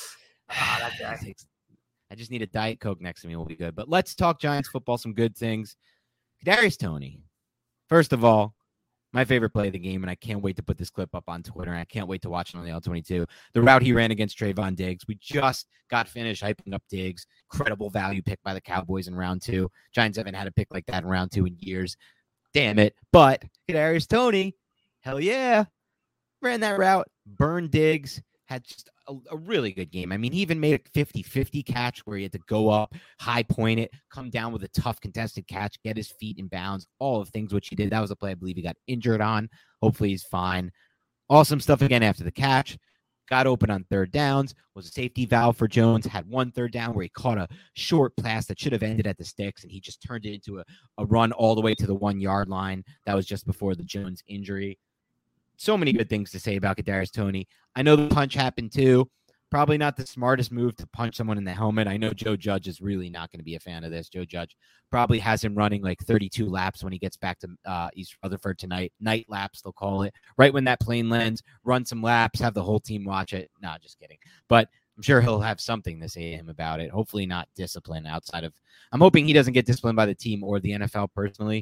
Ah, that guy. I just need a Diet Coke next to me. We'll be good. But let's talk Giants football. Some good things. Kadarius Toney. First of all, my favorite play of the game, and I can't wait to put this clip up on Twitter, and I can't wait to watch it on the L twenty-two. The route he ran against Trayvon Diggs. We just got finished hyping up Diggs. Incredible value pick by the Cowboys in round two. Giants haven't had a pick like that in round two in years. Damn it. But Kadarius Toney, hell yeah, ran that route. Burned Diggs. Had just a, a really good game. I mean, he even made a fifty-fifty catch where he had to go up, high point it, come down with a tough contested catch, get his feet in bounds, all of things which he did. That was a play I believe he got injured on. Hopefully he's fine. Awesome stuff again after the catch. Got open on third downs, was a safety valve for Jones, had one third down where he caught a short pass that should have ended at the sticks, and he just turned it into a, a run all the way to the one-yard line. That was just before the Jones injury. So many good things to say about Kadarius Toney. I know the punch happened too. Probably not the smartest move to punch someone in the helmet. I know Joe Judge is really not going to be a fan of this. Joe Judge probably has him running like thirty-two laps when he gets back to uh, East Rutherford tonight. Night laps, they'll call it. Right when that plane lands, run some laps, have the whole team watch it. No, just kidding. But I'm sure he'll have something to say to him about it. Hopefully not discipline outside of – I'm hoping he doesn't get disciplined by the team or the N F L personally.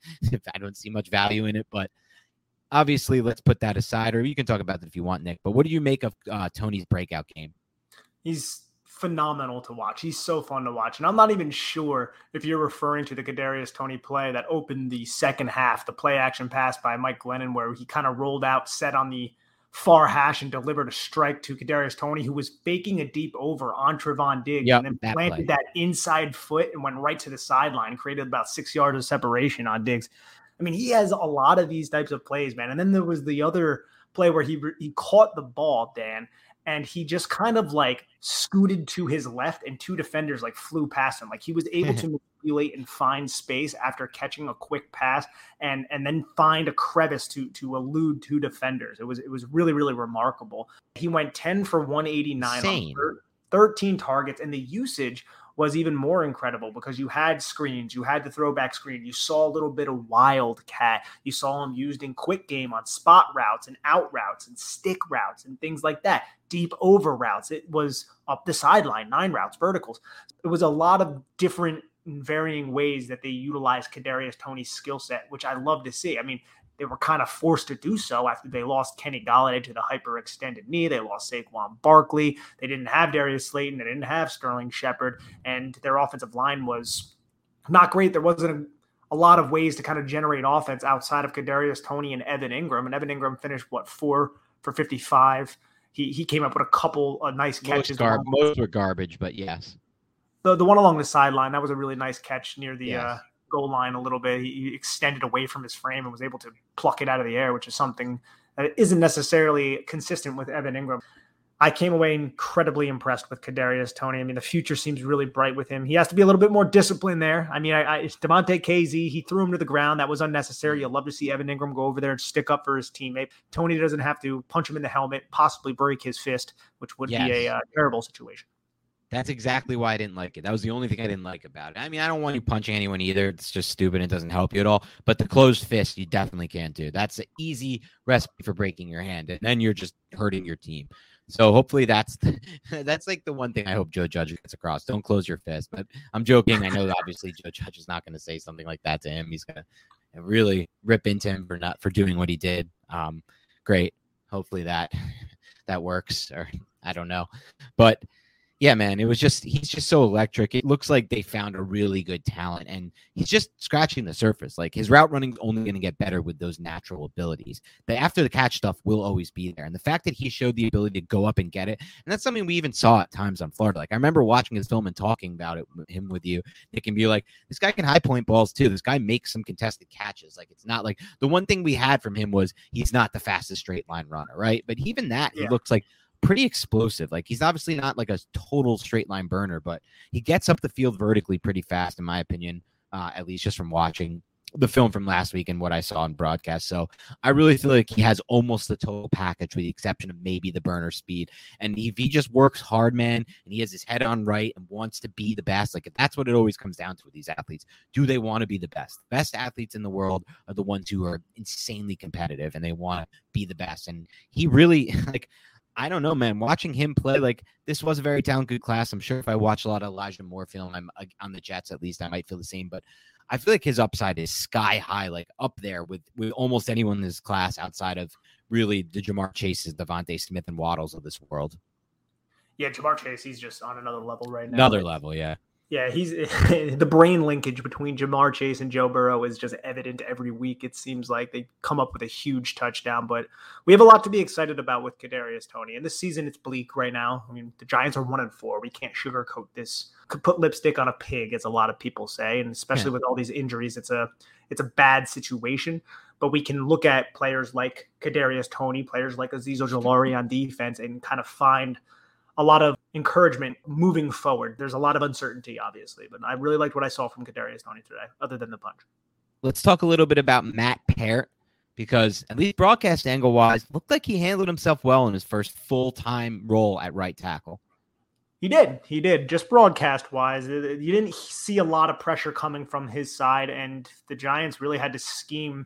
I don't see much value in it, but – obviously, let's put that aside, or you can talk about that if you want, Nick. But what do you make of uh, Toney's breakout game? He's phenomenal to watch. He's so fun to watch. And I'm not even sure if you're referring to the Kadarius Toney play that opened the second half, the play action pass by Mike Glennon, where he kind of rolled out, set on the far hash, and delivered a strike to Kadarius Toney, who was faking a deep over on Trayvon Diggs, yep, and then that planted play. that inside foot and went right to the sideline, created about six yards of separation on Diggs. I mean, he has a lot of these types of plays, man. And then there was the other play where he he caught the ball, Dan, and he just kind of like scooted to his left, and two defenders like flew past him. Like he was able to manipulate and find space after catching a quick pass, and and then find a crevice to to elude two defenders. It was it was really really remarkable. He went ten for one eighty-nine Insane. on thirteen targets, and the usage was even more incredible because you had screens, you had the throwback screen, you saw a little bit of wildcat, you saw him used in quick game on spot routes and out routes and stick routes and things like that, deep over routes. It was up the sideline, nine routes, verticals. It was a lot of different varying ways that they utilized Kadarius Toney's skill set, which I love to see. I mean, they were kind of forced to do so after they lost Kenny Golladay to the hyperextended knee. They lost Saquon Barkley. They didn't have Darius Slayton. They didn't have Sterling Shepard. And their offensive line was not great. There wasn't a, a lot of ways to kind of generate offense outside of Kadarius Toney and Evan Ingram. And Evan Ingram finished, what, four for fifty-five. He he came up with a couple of nice catches. Most, gar- most were garbage, but yes. The, the one along the sideline, that was a really nice catch near the yes. uh, – goal line a little bit. He extended away from his frame and was able to pluck it out of the air, which is something that isn't necessarily consistent with Evan Ingram. I came away incredibly impressed with Kadarius Toney. I mean, the future seems really bright with him. He has to be a little bit more disciplined there. I mean, I, I it's Devontae K Z. He threw him to the ground. That was unnecessary. You'll love to see Evan Ingram go over there and stick up for his teammate. Toney doesn't have to punch him in the helmet, possibly break his fist, which would yes. be a uh, terrible situation. That's exactly why I didn't like it. That was the only thing I didn't like about it. I mean, I don't want you punching anyone either. It's just stupid. It doesn't help you at all. But the closed fist, you definitely can't do. That's an easy recipe for breaking your hand. And then you're just hurting your team. So hopefully that's the, that's like the one thing I hope Joe Judge gets across. Don't close your fist. But I'm joking. I know obviously Joe Judge is not going to say something like that to him. He's going to really rip into him for not for doing what he did. Um, great. Hopefully that that works, or I don't know. But yeah, man, it was just, he's just so electric. It looks like they found a really good talent, and he's just scratching the surface. Like, his route running is only going to get better with those natural abilities. The after the catch stuff will always be there. And the fact that he showed the ability to go up and get it, and that's something we even saw at times on Florida. Like, I remember watching his film and talking about it, him with you. It can be like, this guy can high point balls too. This guy makes some contested catches. Like, it's not like, the one thing we had from him was he's not the fastest straight line runner, right? But even that, yeah. He looks like pretty explosive. Like, he's obviously not like a total straight line burner, but he gets up the field vertically pretty fast, in my opinion, uh, at least just from watching the film from last week and what I saw in broadcast. So I really feel like he has almost the total package, with the exception of maybe the burner speed. And if he just works hard, man, and he has his head on right and wants to be the best, like, that's what it always comes down to with these athletes. Do they want to be the best? The best athletes in the world are the ones who are insanely competitive and they want to be the best. And he really, like, I don't know, man. Watching him play, like, this was a very talented class. I'm sure if I watch a lot of Elijah Moore film, I'm uh, on the Jets, at least I might feel the same. But I feel like his upside is sky high, like up there with, with almost anyone in this class outside of really the Jamar Chases, Devontae Smith, and Waddles of this world. Yeah, Jamar Chase, he's just on another level right now. Another level, yeah. Yeah, he's the brain linkage between Jamar Chase and Joe Burrow is just evident every week. It seems like they come up with a huge touchdown, but we have a lot to be excited about with Kadarius Toney. And this season, it's bleak right now. I mean, the Giants are one and four. We can't sugarcoat this. Could put lipstick on a pig, as a lot of people say, and especially yeah. with all these injuries, it's a it's a bad situation. But we can look at players like Kadarius Toney, players like Azeez Ojulari on defense, and kind of find a lot of encouragement moving forward. There's a lot of uncertainty, obviously, but I really liked what I saw from Kadarius Toney today, other than the punch. Let's talk a little bit about Matt Peart, because at least broadcast angle-wise, looked like he handled himself well in his first full-time role at right tackle. He did. He did. Just broadcast-wise, you didn't see a lot of pressure coming from his side, and the Giants really had to scheme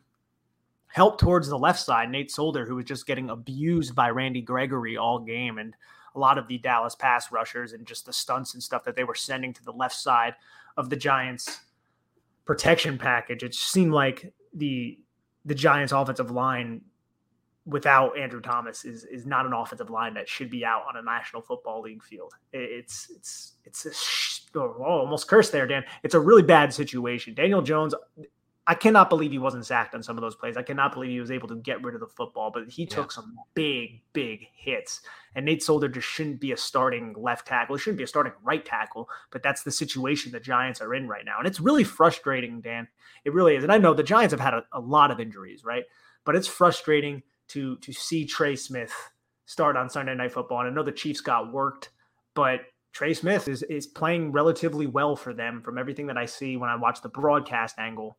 help towards the left side. Nate Solder, who was just getting abused by Randy Gregory all game, and a lot of the Dallas pass rushers and just the stunts and stuff that they were sending to the left side of the Giants protection package. It seemed like the the Giants offensive line without Andrew Thomas is is not an offensive line that should be out on a National Football League field. It's it's it's a, oh, almost cursed there, Dan. It's a really bad situation. Daniel Jones, I cannot believe he wasn't sacked on some of those plays. I cannot believe he was able to get rid of the football, but he took yeah. some big, big hits. And Nate Solder just shouldn't be a starting left tackle. He shouldn't be a starting right tackle, but that's the situation the Giants are in right now. And it's really frustrating, Dan. It really is. And I know the Giants have had a, a lot of injuries, right? But it's frustrating to to see Trey Smith start on Sunday Night Football. And I know the Chiefs got worked, but Trey Smith is is playing relatively well for them from everything that I see when I watch the broadcast angle.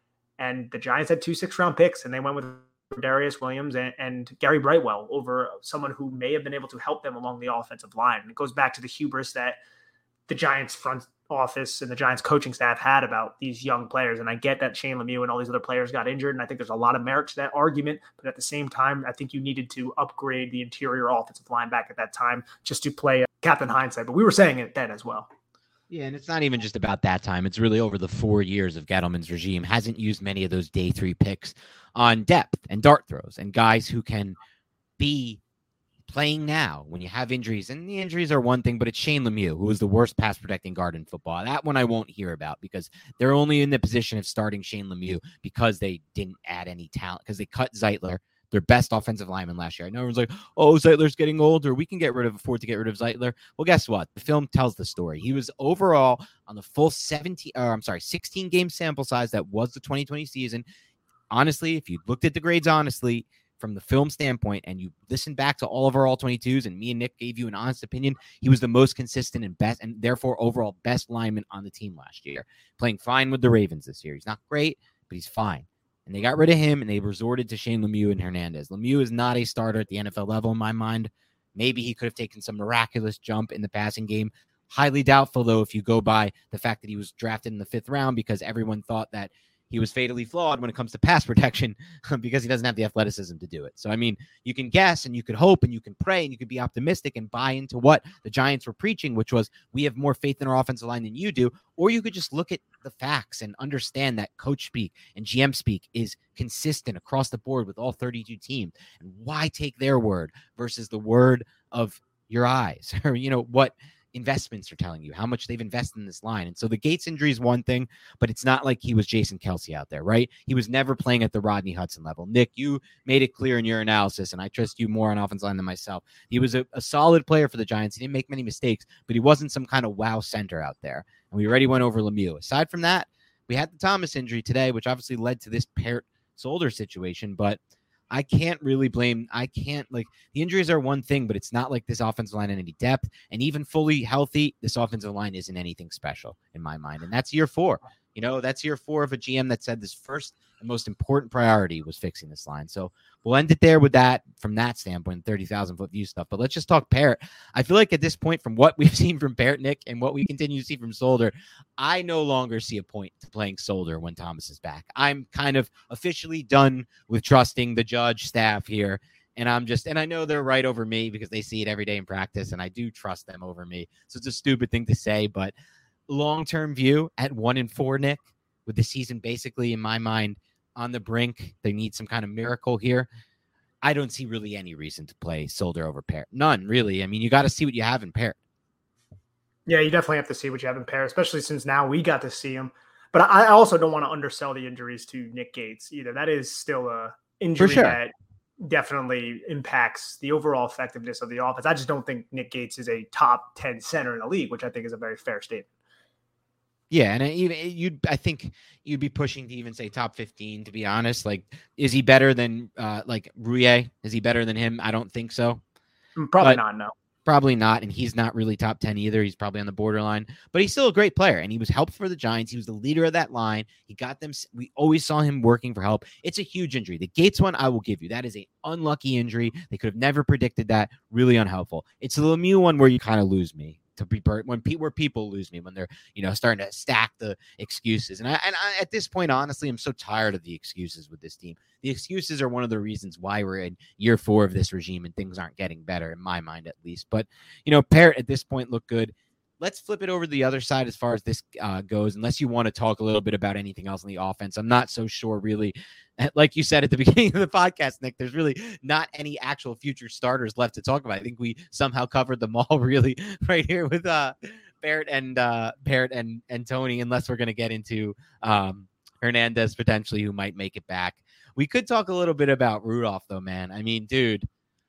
And the Giants had two six-round picks, and they went with Darius Williams and, and Gary Brightwell over someone who may have been able to help them along the offensive line. And it goes back to the hubris that the Giants front office and the Giants coaching staff had about these young players. And I get that Shane Lemieux and all these other players got injured, and I think there's a lot of merit to that argument. But at the same time, I think you needed to upgrade the interior offensive line back at that time just to play Captain Hindsight. But we were saying it then as well. Yeah, and it's not even just about that time. It's really over the four years of Gettleman's regime. Hasn't used many of those day three picks on depth and dart throws and guys who can be playing now when you have injuries. And the injuries are one thing, but it's Shane Lemieux, who is the worst pass protecting guard in football. That one I won't hear about because they're only in the position of starting Shane Lemieux because they didn't add any talent, because they cut Zeitler, their best offensive lineman last year. I know everyone's like, oh, Zeitler's getting older. We can get rid of, afford to get rid of Zeitler. Well, guess what? The film tells the story. He was overall on the full seventeen, or I'm sorry, sixteen game sample size that was the twenty twenty season. Honestly, if you looked at the grades honestly from the film standpoint and you listened back to all of our all twenty-twos and me and Nick gave you an honest opinion, he was the most consistent and best and therefore overall best lineman on the team last year. Playing fine with the Ravens this year. He's not great, but he's fine. And they got rid of him, and they resorted to Shane Lemieux and Hernandez. Lemieux is not a starter at the N F L level in my mind. Maybe he could have taken some miraculous jump in the passing game. Highly doubtful, though, if you go by the fact that he was drafted in the fifth round, because everyone thought that he was fatally flawed when it comes to pass protection because he doesn't have the athleticism to do it. So, I mean, you can guess and you could hope and you can pray and you could be optimistic and buy into what the Giants were preaching, which was we have more faith in our offensive line than you do. Or you could just look at the facts and understand that coach speak and G M speak is consistent across the board with all thirty-two teams. And why take their word versus the word of your eyes or, you know, what investments are telling you, how much they've invested in this line. And so the Gates injury is one thing, but it's not like he was Jason Kelce out there, right? He was never playing at the Rodney Hudson level. Nick, you made it clear in your analysis, and I trust you more on offensive line than myself. He was a, a solid player for the Giants. He didn't make many mistakes, but he wasn't some kind of wow center out there. And we already went over Lemieux. Aside from that, we had the Thomas injury today, which obviously led to this Peart-Solder situation, but I can't really blame. I can't like the injuries are one thing, but it's not like this offensive line had any depth. And even fully healthy, this offensive line isn't anything special in my mind. And that's year four. You know, that's year four of a G M that said this first and most important priority was fixing this line. So we'll end it there with that from that standpoint, thirty thousand foot view stuff. But let's just talk Peart. I feel like at this point, from what we've seen from Peart, Nick, and what we continue to see from Solder, I no longer see a point to playing Solder when Thomas is back. I'm kind of officially done with trusting the Judge staff here. And I'm just, and I know they're right over me because they see it every day in practice, and I do trust them over me. So it's a stupid thing to say, but long-term view at one and four, Nick, with the season basically in my mind on the brink, they need some kind of miracle here. I don't see really any reason to play Solder over Peart. None, really. I mean, you got to see what you have in Peart. Yeah, you definitely have to see what you have in Peart, especially since now we got to see him. But I also don't want to undersell the injuries to Nick Gates either. That is still a injury sure. that definitely impacts the overall effectiveness of the offense. I just don't think Nick Gates is a top ten center in the league, which I think is a very fair statement. Yeah, and even you'd, I think you'd be pushing to even say top fifteen. To be honest, like, is he better than uh, like Rouillet? Is he better than him? I don't think so. Probably but, not. No, probably not. And he's not really top ten either. He's probably on the borderline. But he's still a great player, and he was helpful for the Giants. He was the leader of that line. He got them. We always saw him working for help. It's a huge injury. The Gates one, I will give you. That is an unlucky injury. They could have never predicted that. Really unhelpful. It's the Lemieux one where you kind of lose me. To be when pe- where people lose me when they're, you know, starting to stack the excuses. And I, and I, at this point, honestly, I'm so tired of the excuses with this team. The excuses are one of the reasons why we're in year four of this regime and things aren't getting better, in my mind, at least. But, you know, Peart at this point looked good. Let's flip it over to the other side as far as this uh, goes, unless you want to talk a little bit about anything else on the offense. I'm not so sure, really. Like you said at the beginning of the podcast, Nick, there's really not any actual future starters left to talk about. I think we somehow covered them all really right here with uh, Peart and uh, Peart and, and Tony, unless we're going to get into um, Hernandez potentially, who might make it back. We could talk a little bit about Rudolph, though, man. I mean, dude,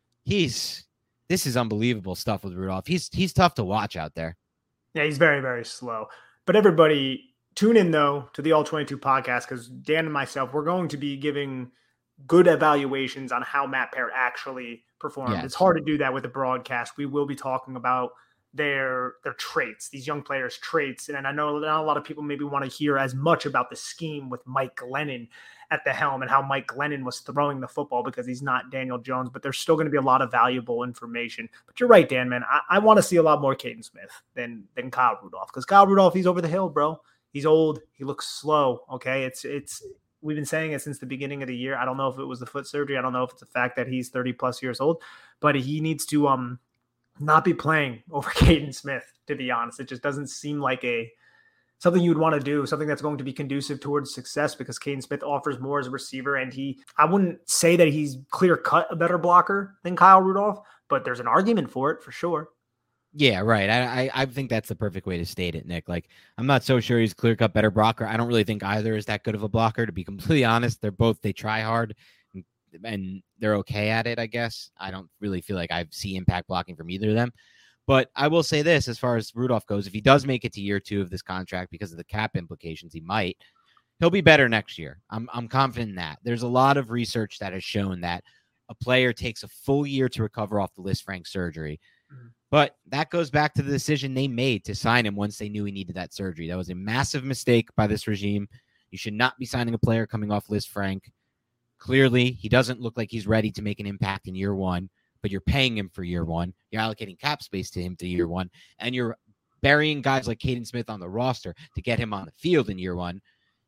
he's this is unbelievable stuff with Rudolph. He's he's tough to watch out there. Yeah, he's very, very slow. But everybody, tune in, though, to the All twenty-two podcast, because Dan and myself, we're going to be giving good evaluations on how Matt Peart actually performed. Yes. It's hard to do that with the broadcast. We will be talking about their their traits, these young players' traits. And I know not a lot of people maybe want to hear as much about the scheme with Mike Glennon at the helm and how Mike Glennon was throwing the football because he's not Daniel Jones, but there's still going to be a lot of valuable information. But you're right, Dan, man. I, I want to see a lot more Kaden Smith than than Kyle Rudolph, because Kyle Rudolph, he's over the hill, bro. He's old. He looks slow. Okay. It's, it's, we've been saying it since the beginning of the year. I don't know if it was the foot surgery. I don't know if it's the fact that he's thirty plus years old, but he needs to um not be playing over Kaden Smith, to be honest. It just doesn't seem like a, something you would want to do, something that's going to be conducive towards success, because Kaden Smith offers more as a receiver. And he, I wouldn't say that he's clear cut a better blocker than Kyle Rudolph, but there's an argument for it for sure. Yeah, right. I, I I think that's the perfect way to state it, Nick. Like, I'm not so sure he's clear cut better blocker. I don't really think either is that good of a blocker, to be completely honest. They're both, they try hard and, and they're okay at it, I guess. I don't really feel like I see impact blocking from either of them. But I will say this, as far as Rudolph goes, if he does make it to year two of this contract because of the cap implications, he might, he'll be better next year. I'm I'm confident in that. There's a lot of research that has shown that a player takes a full year to recover off the Lisfranc surgery. Mm-hmm. But that goes back to the decision they made to sign him once they knew he needed that surgery. That was a massive mistake by this regime. You should not be signing a player coming off Lisfranc. Clearly, he doesn't look like he's ready to make an impact in year one, but you're paying him for year one. You're allocating cap space to him to year one, and you're burying guys like Kaden Smith on the roster to get him on the field in year one.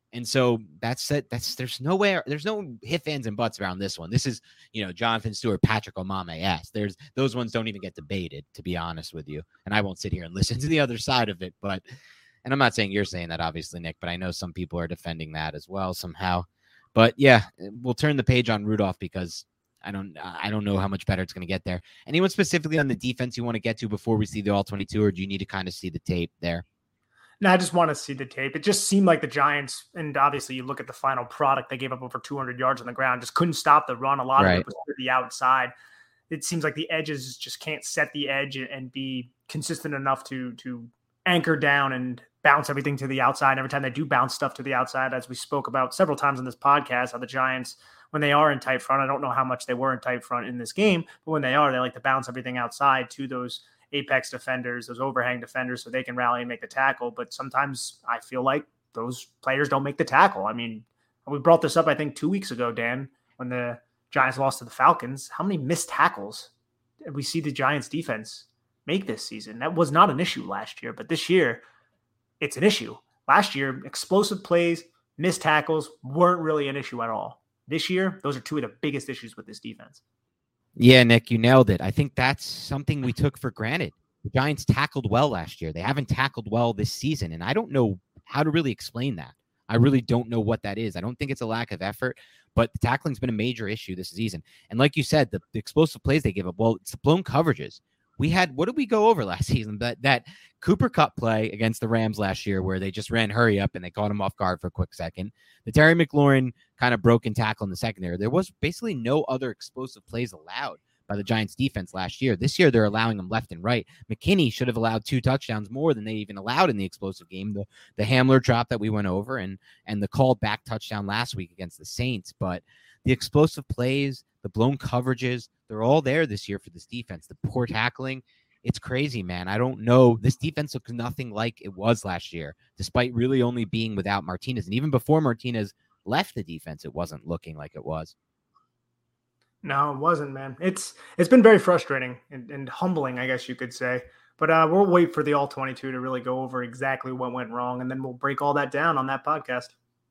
And so that's it. That's there's nowhere, there's no ifs, ands, and buts around this one. This is, you know, Jonathan Stewart, Patrick Omame. Yes, there's those ones don't even get debated, to be honest with you. And I won't sit here and listen to the other side of it. But, and I'm not saying you're saying that, obviously, Nick, but I know some people are defending that as well somehow. But yeah, we'll turn the page on Rudolph because I don't, I don't know how much better it's going to get there. Anyone specifically on the defense you want to get to before we see the all twenty-two, or do you need to kind of see the tape there? No, I just want to see the tape. It just seemed like the Giants, and obviously you look at the final product, they gave up over two hundred yards on the ground, just couldn't stop the run. A lot right. of it was to the outside. It seems like the edges just can't set the edge and be consistent enough to to anchor down and bounce everything to the outside. And every time they do bounce stuff to the outside, as we spoke about several times in this podcast, how the Giants, when they are in tight front, I don't know how much they were in tight front in this game, but when they are, they like to bounce everything outside to those apex defenders, those overhang defenders, so they can rally and make the tackle. But sometimes I feel like those players don't make the tackle. I mean, we brought this up, I think, two weeks ago, Dan, when the Giants lost to the Falcons. How many missed tackles did we see the Giants defense make this season? That was not an issue last year, but this year it's an issue. Last year, explosive plays, missed tackles weren't really an issue at all. This year, those are two of the biggest issues with this defense. Yeah, Nick, you nailed it. I think that's something we took for granted. The Giants tackled well last year. They haven't tackled well this season, and I don't know how to really explain that. I really don't know what that is. I don't think it's a lack of effort, but the tackling's been a major issue this season. And like you said, the, the explosive plays they give up, well, it's the blown coverages. We had, what did we go over last season? That, that Cooper Kupp play against the Rams last year where they just ran hurry up and they caught him off guard for a quick second. The Terry McLaurin kind of broken tackle in the secondary. There was basically no other explosive plays allowed by the Giants defense last year. This year, they're allowing them left and right. McKinney should have allowed two touchdowns more than they even allowed in the explosive game. The, the Hamler drop that we went over and, and the called back touchdown last week against the Saints. But the explosive plays, the blown coverages, they're all there this year for this defense. The poor tackling, it's crazy, man. I don't know. This defense looks nothing like it was last year, despite really only being without Martinez. And even before Martinez left the defense, it wasn't looking like it was. No, it wasn't, man. It's It's been very frustrating and, and humbling, I guess you could say. But uh, we'll wait for the all twenty-two to really go over exactly what went wrong, and then we'll break all that down on that podcast.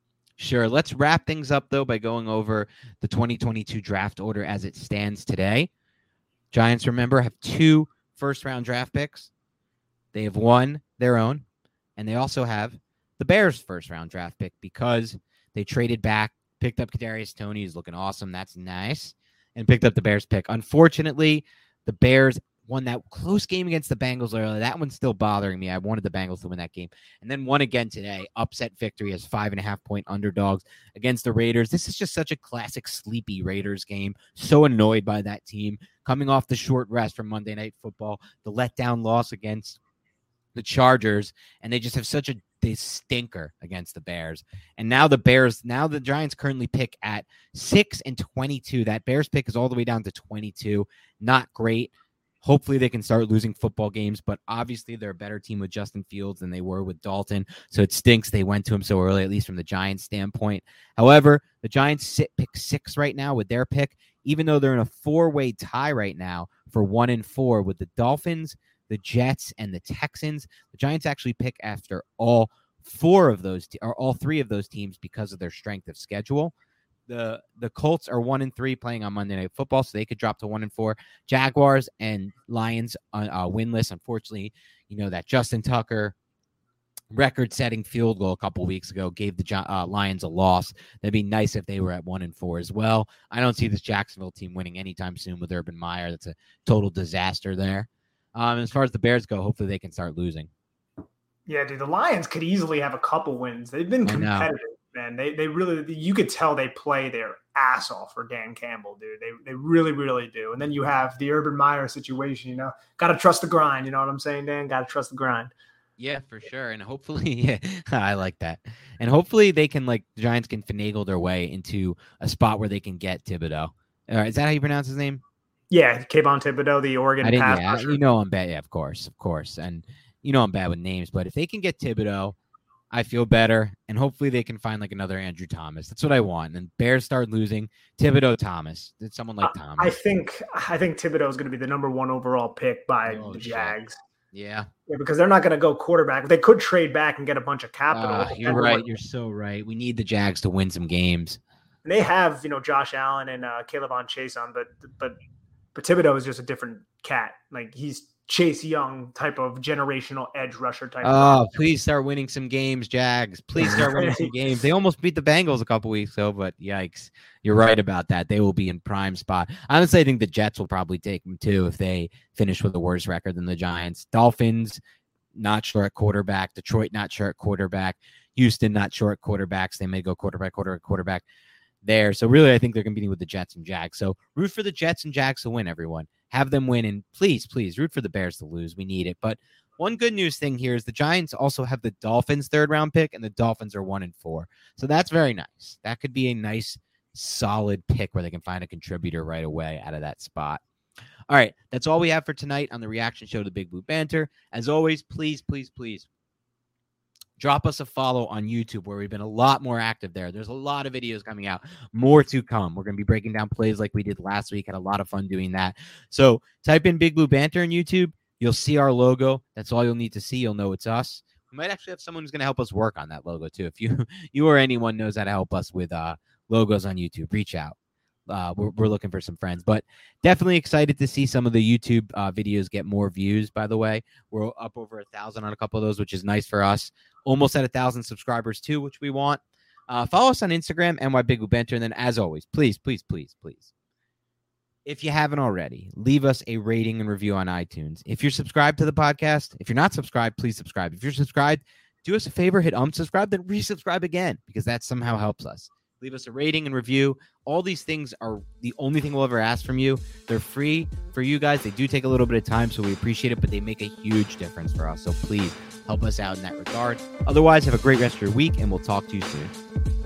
Sure. Let's wrap things up, though, by going over the twenty twenty-two draft order as it stands today. Giants, remember, have two first-round draft picks. They have one their own, and they also have the Bears' first-round draft pick because they traded back, picked up Kadarius Toney, who's looking awesome. That's nice. And picked up the Bears pick. Unfortunately, the Bears won that close game against the Bengals earlier. That one's still bothering me. I wanted the Bengals to win that game. And then won again today. Upset victory as five and a half point underdogs against the Raiders. This is just such a classic sleepy Raiders game. So annoyed by that team. Coming off the short rest from Monday Night Football. The letdown loss against the Chargers. And they just have such a they stinker against the Bears. And now the Bears, now the Giants currently pick at six and twenty-two. That Bears pick is all the way down to twenty-two. Not great. Hopefully they can start losing football games, but obviously they're a better team with Justin Fields than they were with Dalton. So it stinks they went to him so early, at least from the Giants standpoint. However, the Giants sit pick six right now with their pick, even though they're in a four-way tie right now for one and four with the Dolphins, the Jets, and the Texans. The Giants actually pick after all four of those, te- or all three of those teams because of their strength of schedule. The the Colts are one and three playing on Monday Night Football, so they could drop to one and four. Jaguars and Lions uh, uh, winless. Unfortunately, you know that Justin Tucker record-setting field goal a couple weeks ago gave the uh, Lions a loss. That'd be nice if they were at one and four as well. I don't see this Jacksonville team winning anytime soon with Urban Meyer. That's a total disaster there. Um, as far as the Bears go, hopefully they can start losing. Yeah, dude, the Lions could easily have a couple wins. They've been competitive. Man, they they really, you could tell they play their ass off for Dan Campbell, dude. They they really, really do. And then you have the Urban Meyer situation, you know, got to trust the grind. You know what I'm saying, Dan? Got to trust the grind. Yeah, for sure. And hopefully, yeah, I like that. And hopefully they can, like, the Giants can finagle their way into a spot where they can get Thibodeau. All right, is that how you pronounce his name? Yeah, Kayvon Thibodeau, the Oregon I didn't, pass yeah, rusher. You know I'm bad. Yeah, of course, of course. And you know I'm bad with names, but if they can get Thibodeau, I feel better, and hopefully they can find like another Andrew Thomas. That's what I want. And Bears start losing. Thibodeau, Thomas. Did someone like Thomas? I think I think Thibodeau is going to be the number one overall pick by oh, the shit. Jags. Yeah. Yeah, because they're not going to go quarterback. They could trade back and get a bunch of capital. Uh, you're right. You're so right. We need the Jags to win some games. And they have, you know, Josh Allen and uh, Caleb on Chase on, but but but Thibodeau is just a different cat. Like he's Chase Young type of generational edge rusher type. Oh, please start winning some games, Jags. Please start winning some games. They almost beat the Bengals a couple weeks ago, but yikes. You're right about that. They will be in prime spot. Honestly, I think the Jets will probably take them too if they finish with a worse record than the Giants. Dolphins, not sure at quarterback. Detroit, not sure at quarterback. Houston, not sure at quarterbacks. They may go quarterback, quarterback, quarterback there. So really, I think they're competing with the Jets and Jags. So root for the Jets and Jags to win, everyone. Have them win, and please, please root for the Bears to lose. We need it. But one good news thing here is the Giants also have the Dolphins third round pick, and the Dolphins are one and four. So that's very nice. That could be a nice, solid pick where they can find a contributor right away out of that spot. All right, that's all we have for tonight on the reaction show to Big Blue Banter. As always, please, please, please drop us a follow on YouTube where we've been a lot more active there. There's a lot of videos coming out, more to come. We're going to be breaking down plays like we did last week. Had a lot of fun doing that. So type in Big Blue Banter on YouTube. You'll see our logo. That's all you'll need to see. You'll know it's us. We might actually have someone who's going to help us work on that logo too. If you you or anyone knows how to help us with uh, logos on YouTube, reach out. Uh, we're, we're looking for some friends, but definitely excited to see some of the YouTube uh, videos get more views. By the way, we're up over a thousand on a couple of those, which is nice for us. Almost at a thousand subscribers too, which we want. Uh, follow us on Instagram, N Y Big Blue Banter, and then as always, please, please, please, please, if you haven't already, leave us a rating and review on iTunes. If you're subscribed to the podcast, if you're not subscribed, please subscribe. If you're subscribed, do us a favor, hit unsubscribe, then resubscribe again because that somehow helps us. Leave us a rating and review. All these things are the only thing we'll ever ask from you. They're free for you guys. They do take a little bit of time, so we appreciate it, but they make a huge difference for us. So please help us out in that regard. Otherwise, have a great rest of your week, and we'll talk to you soon.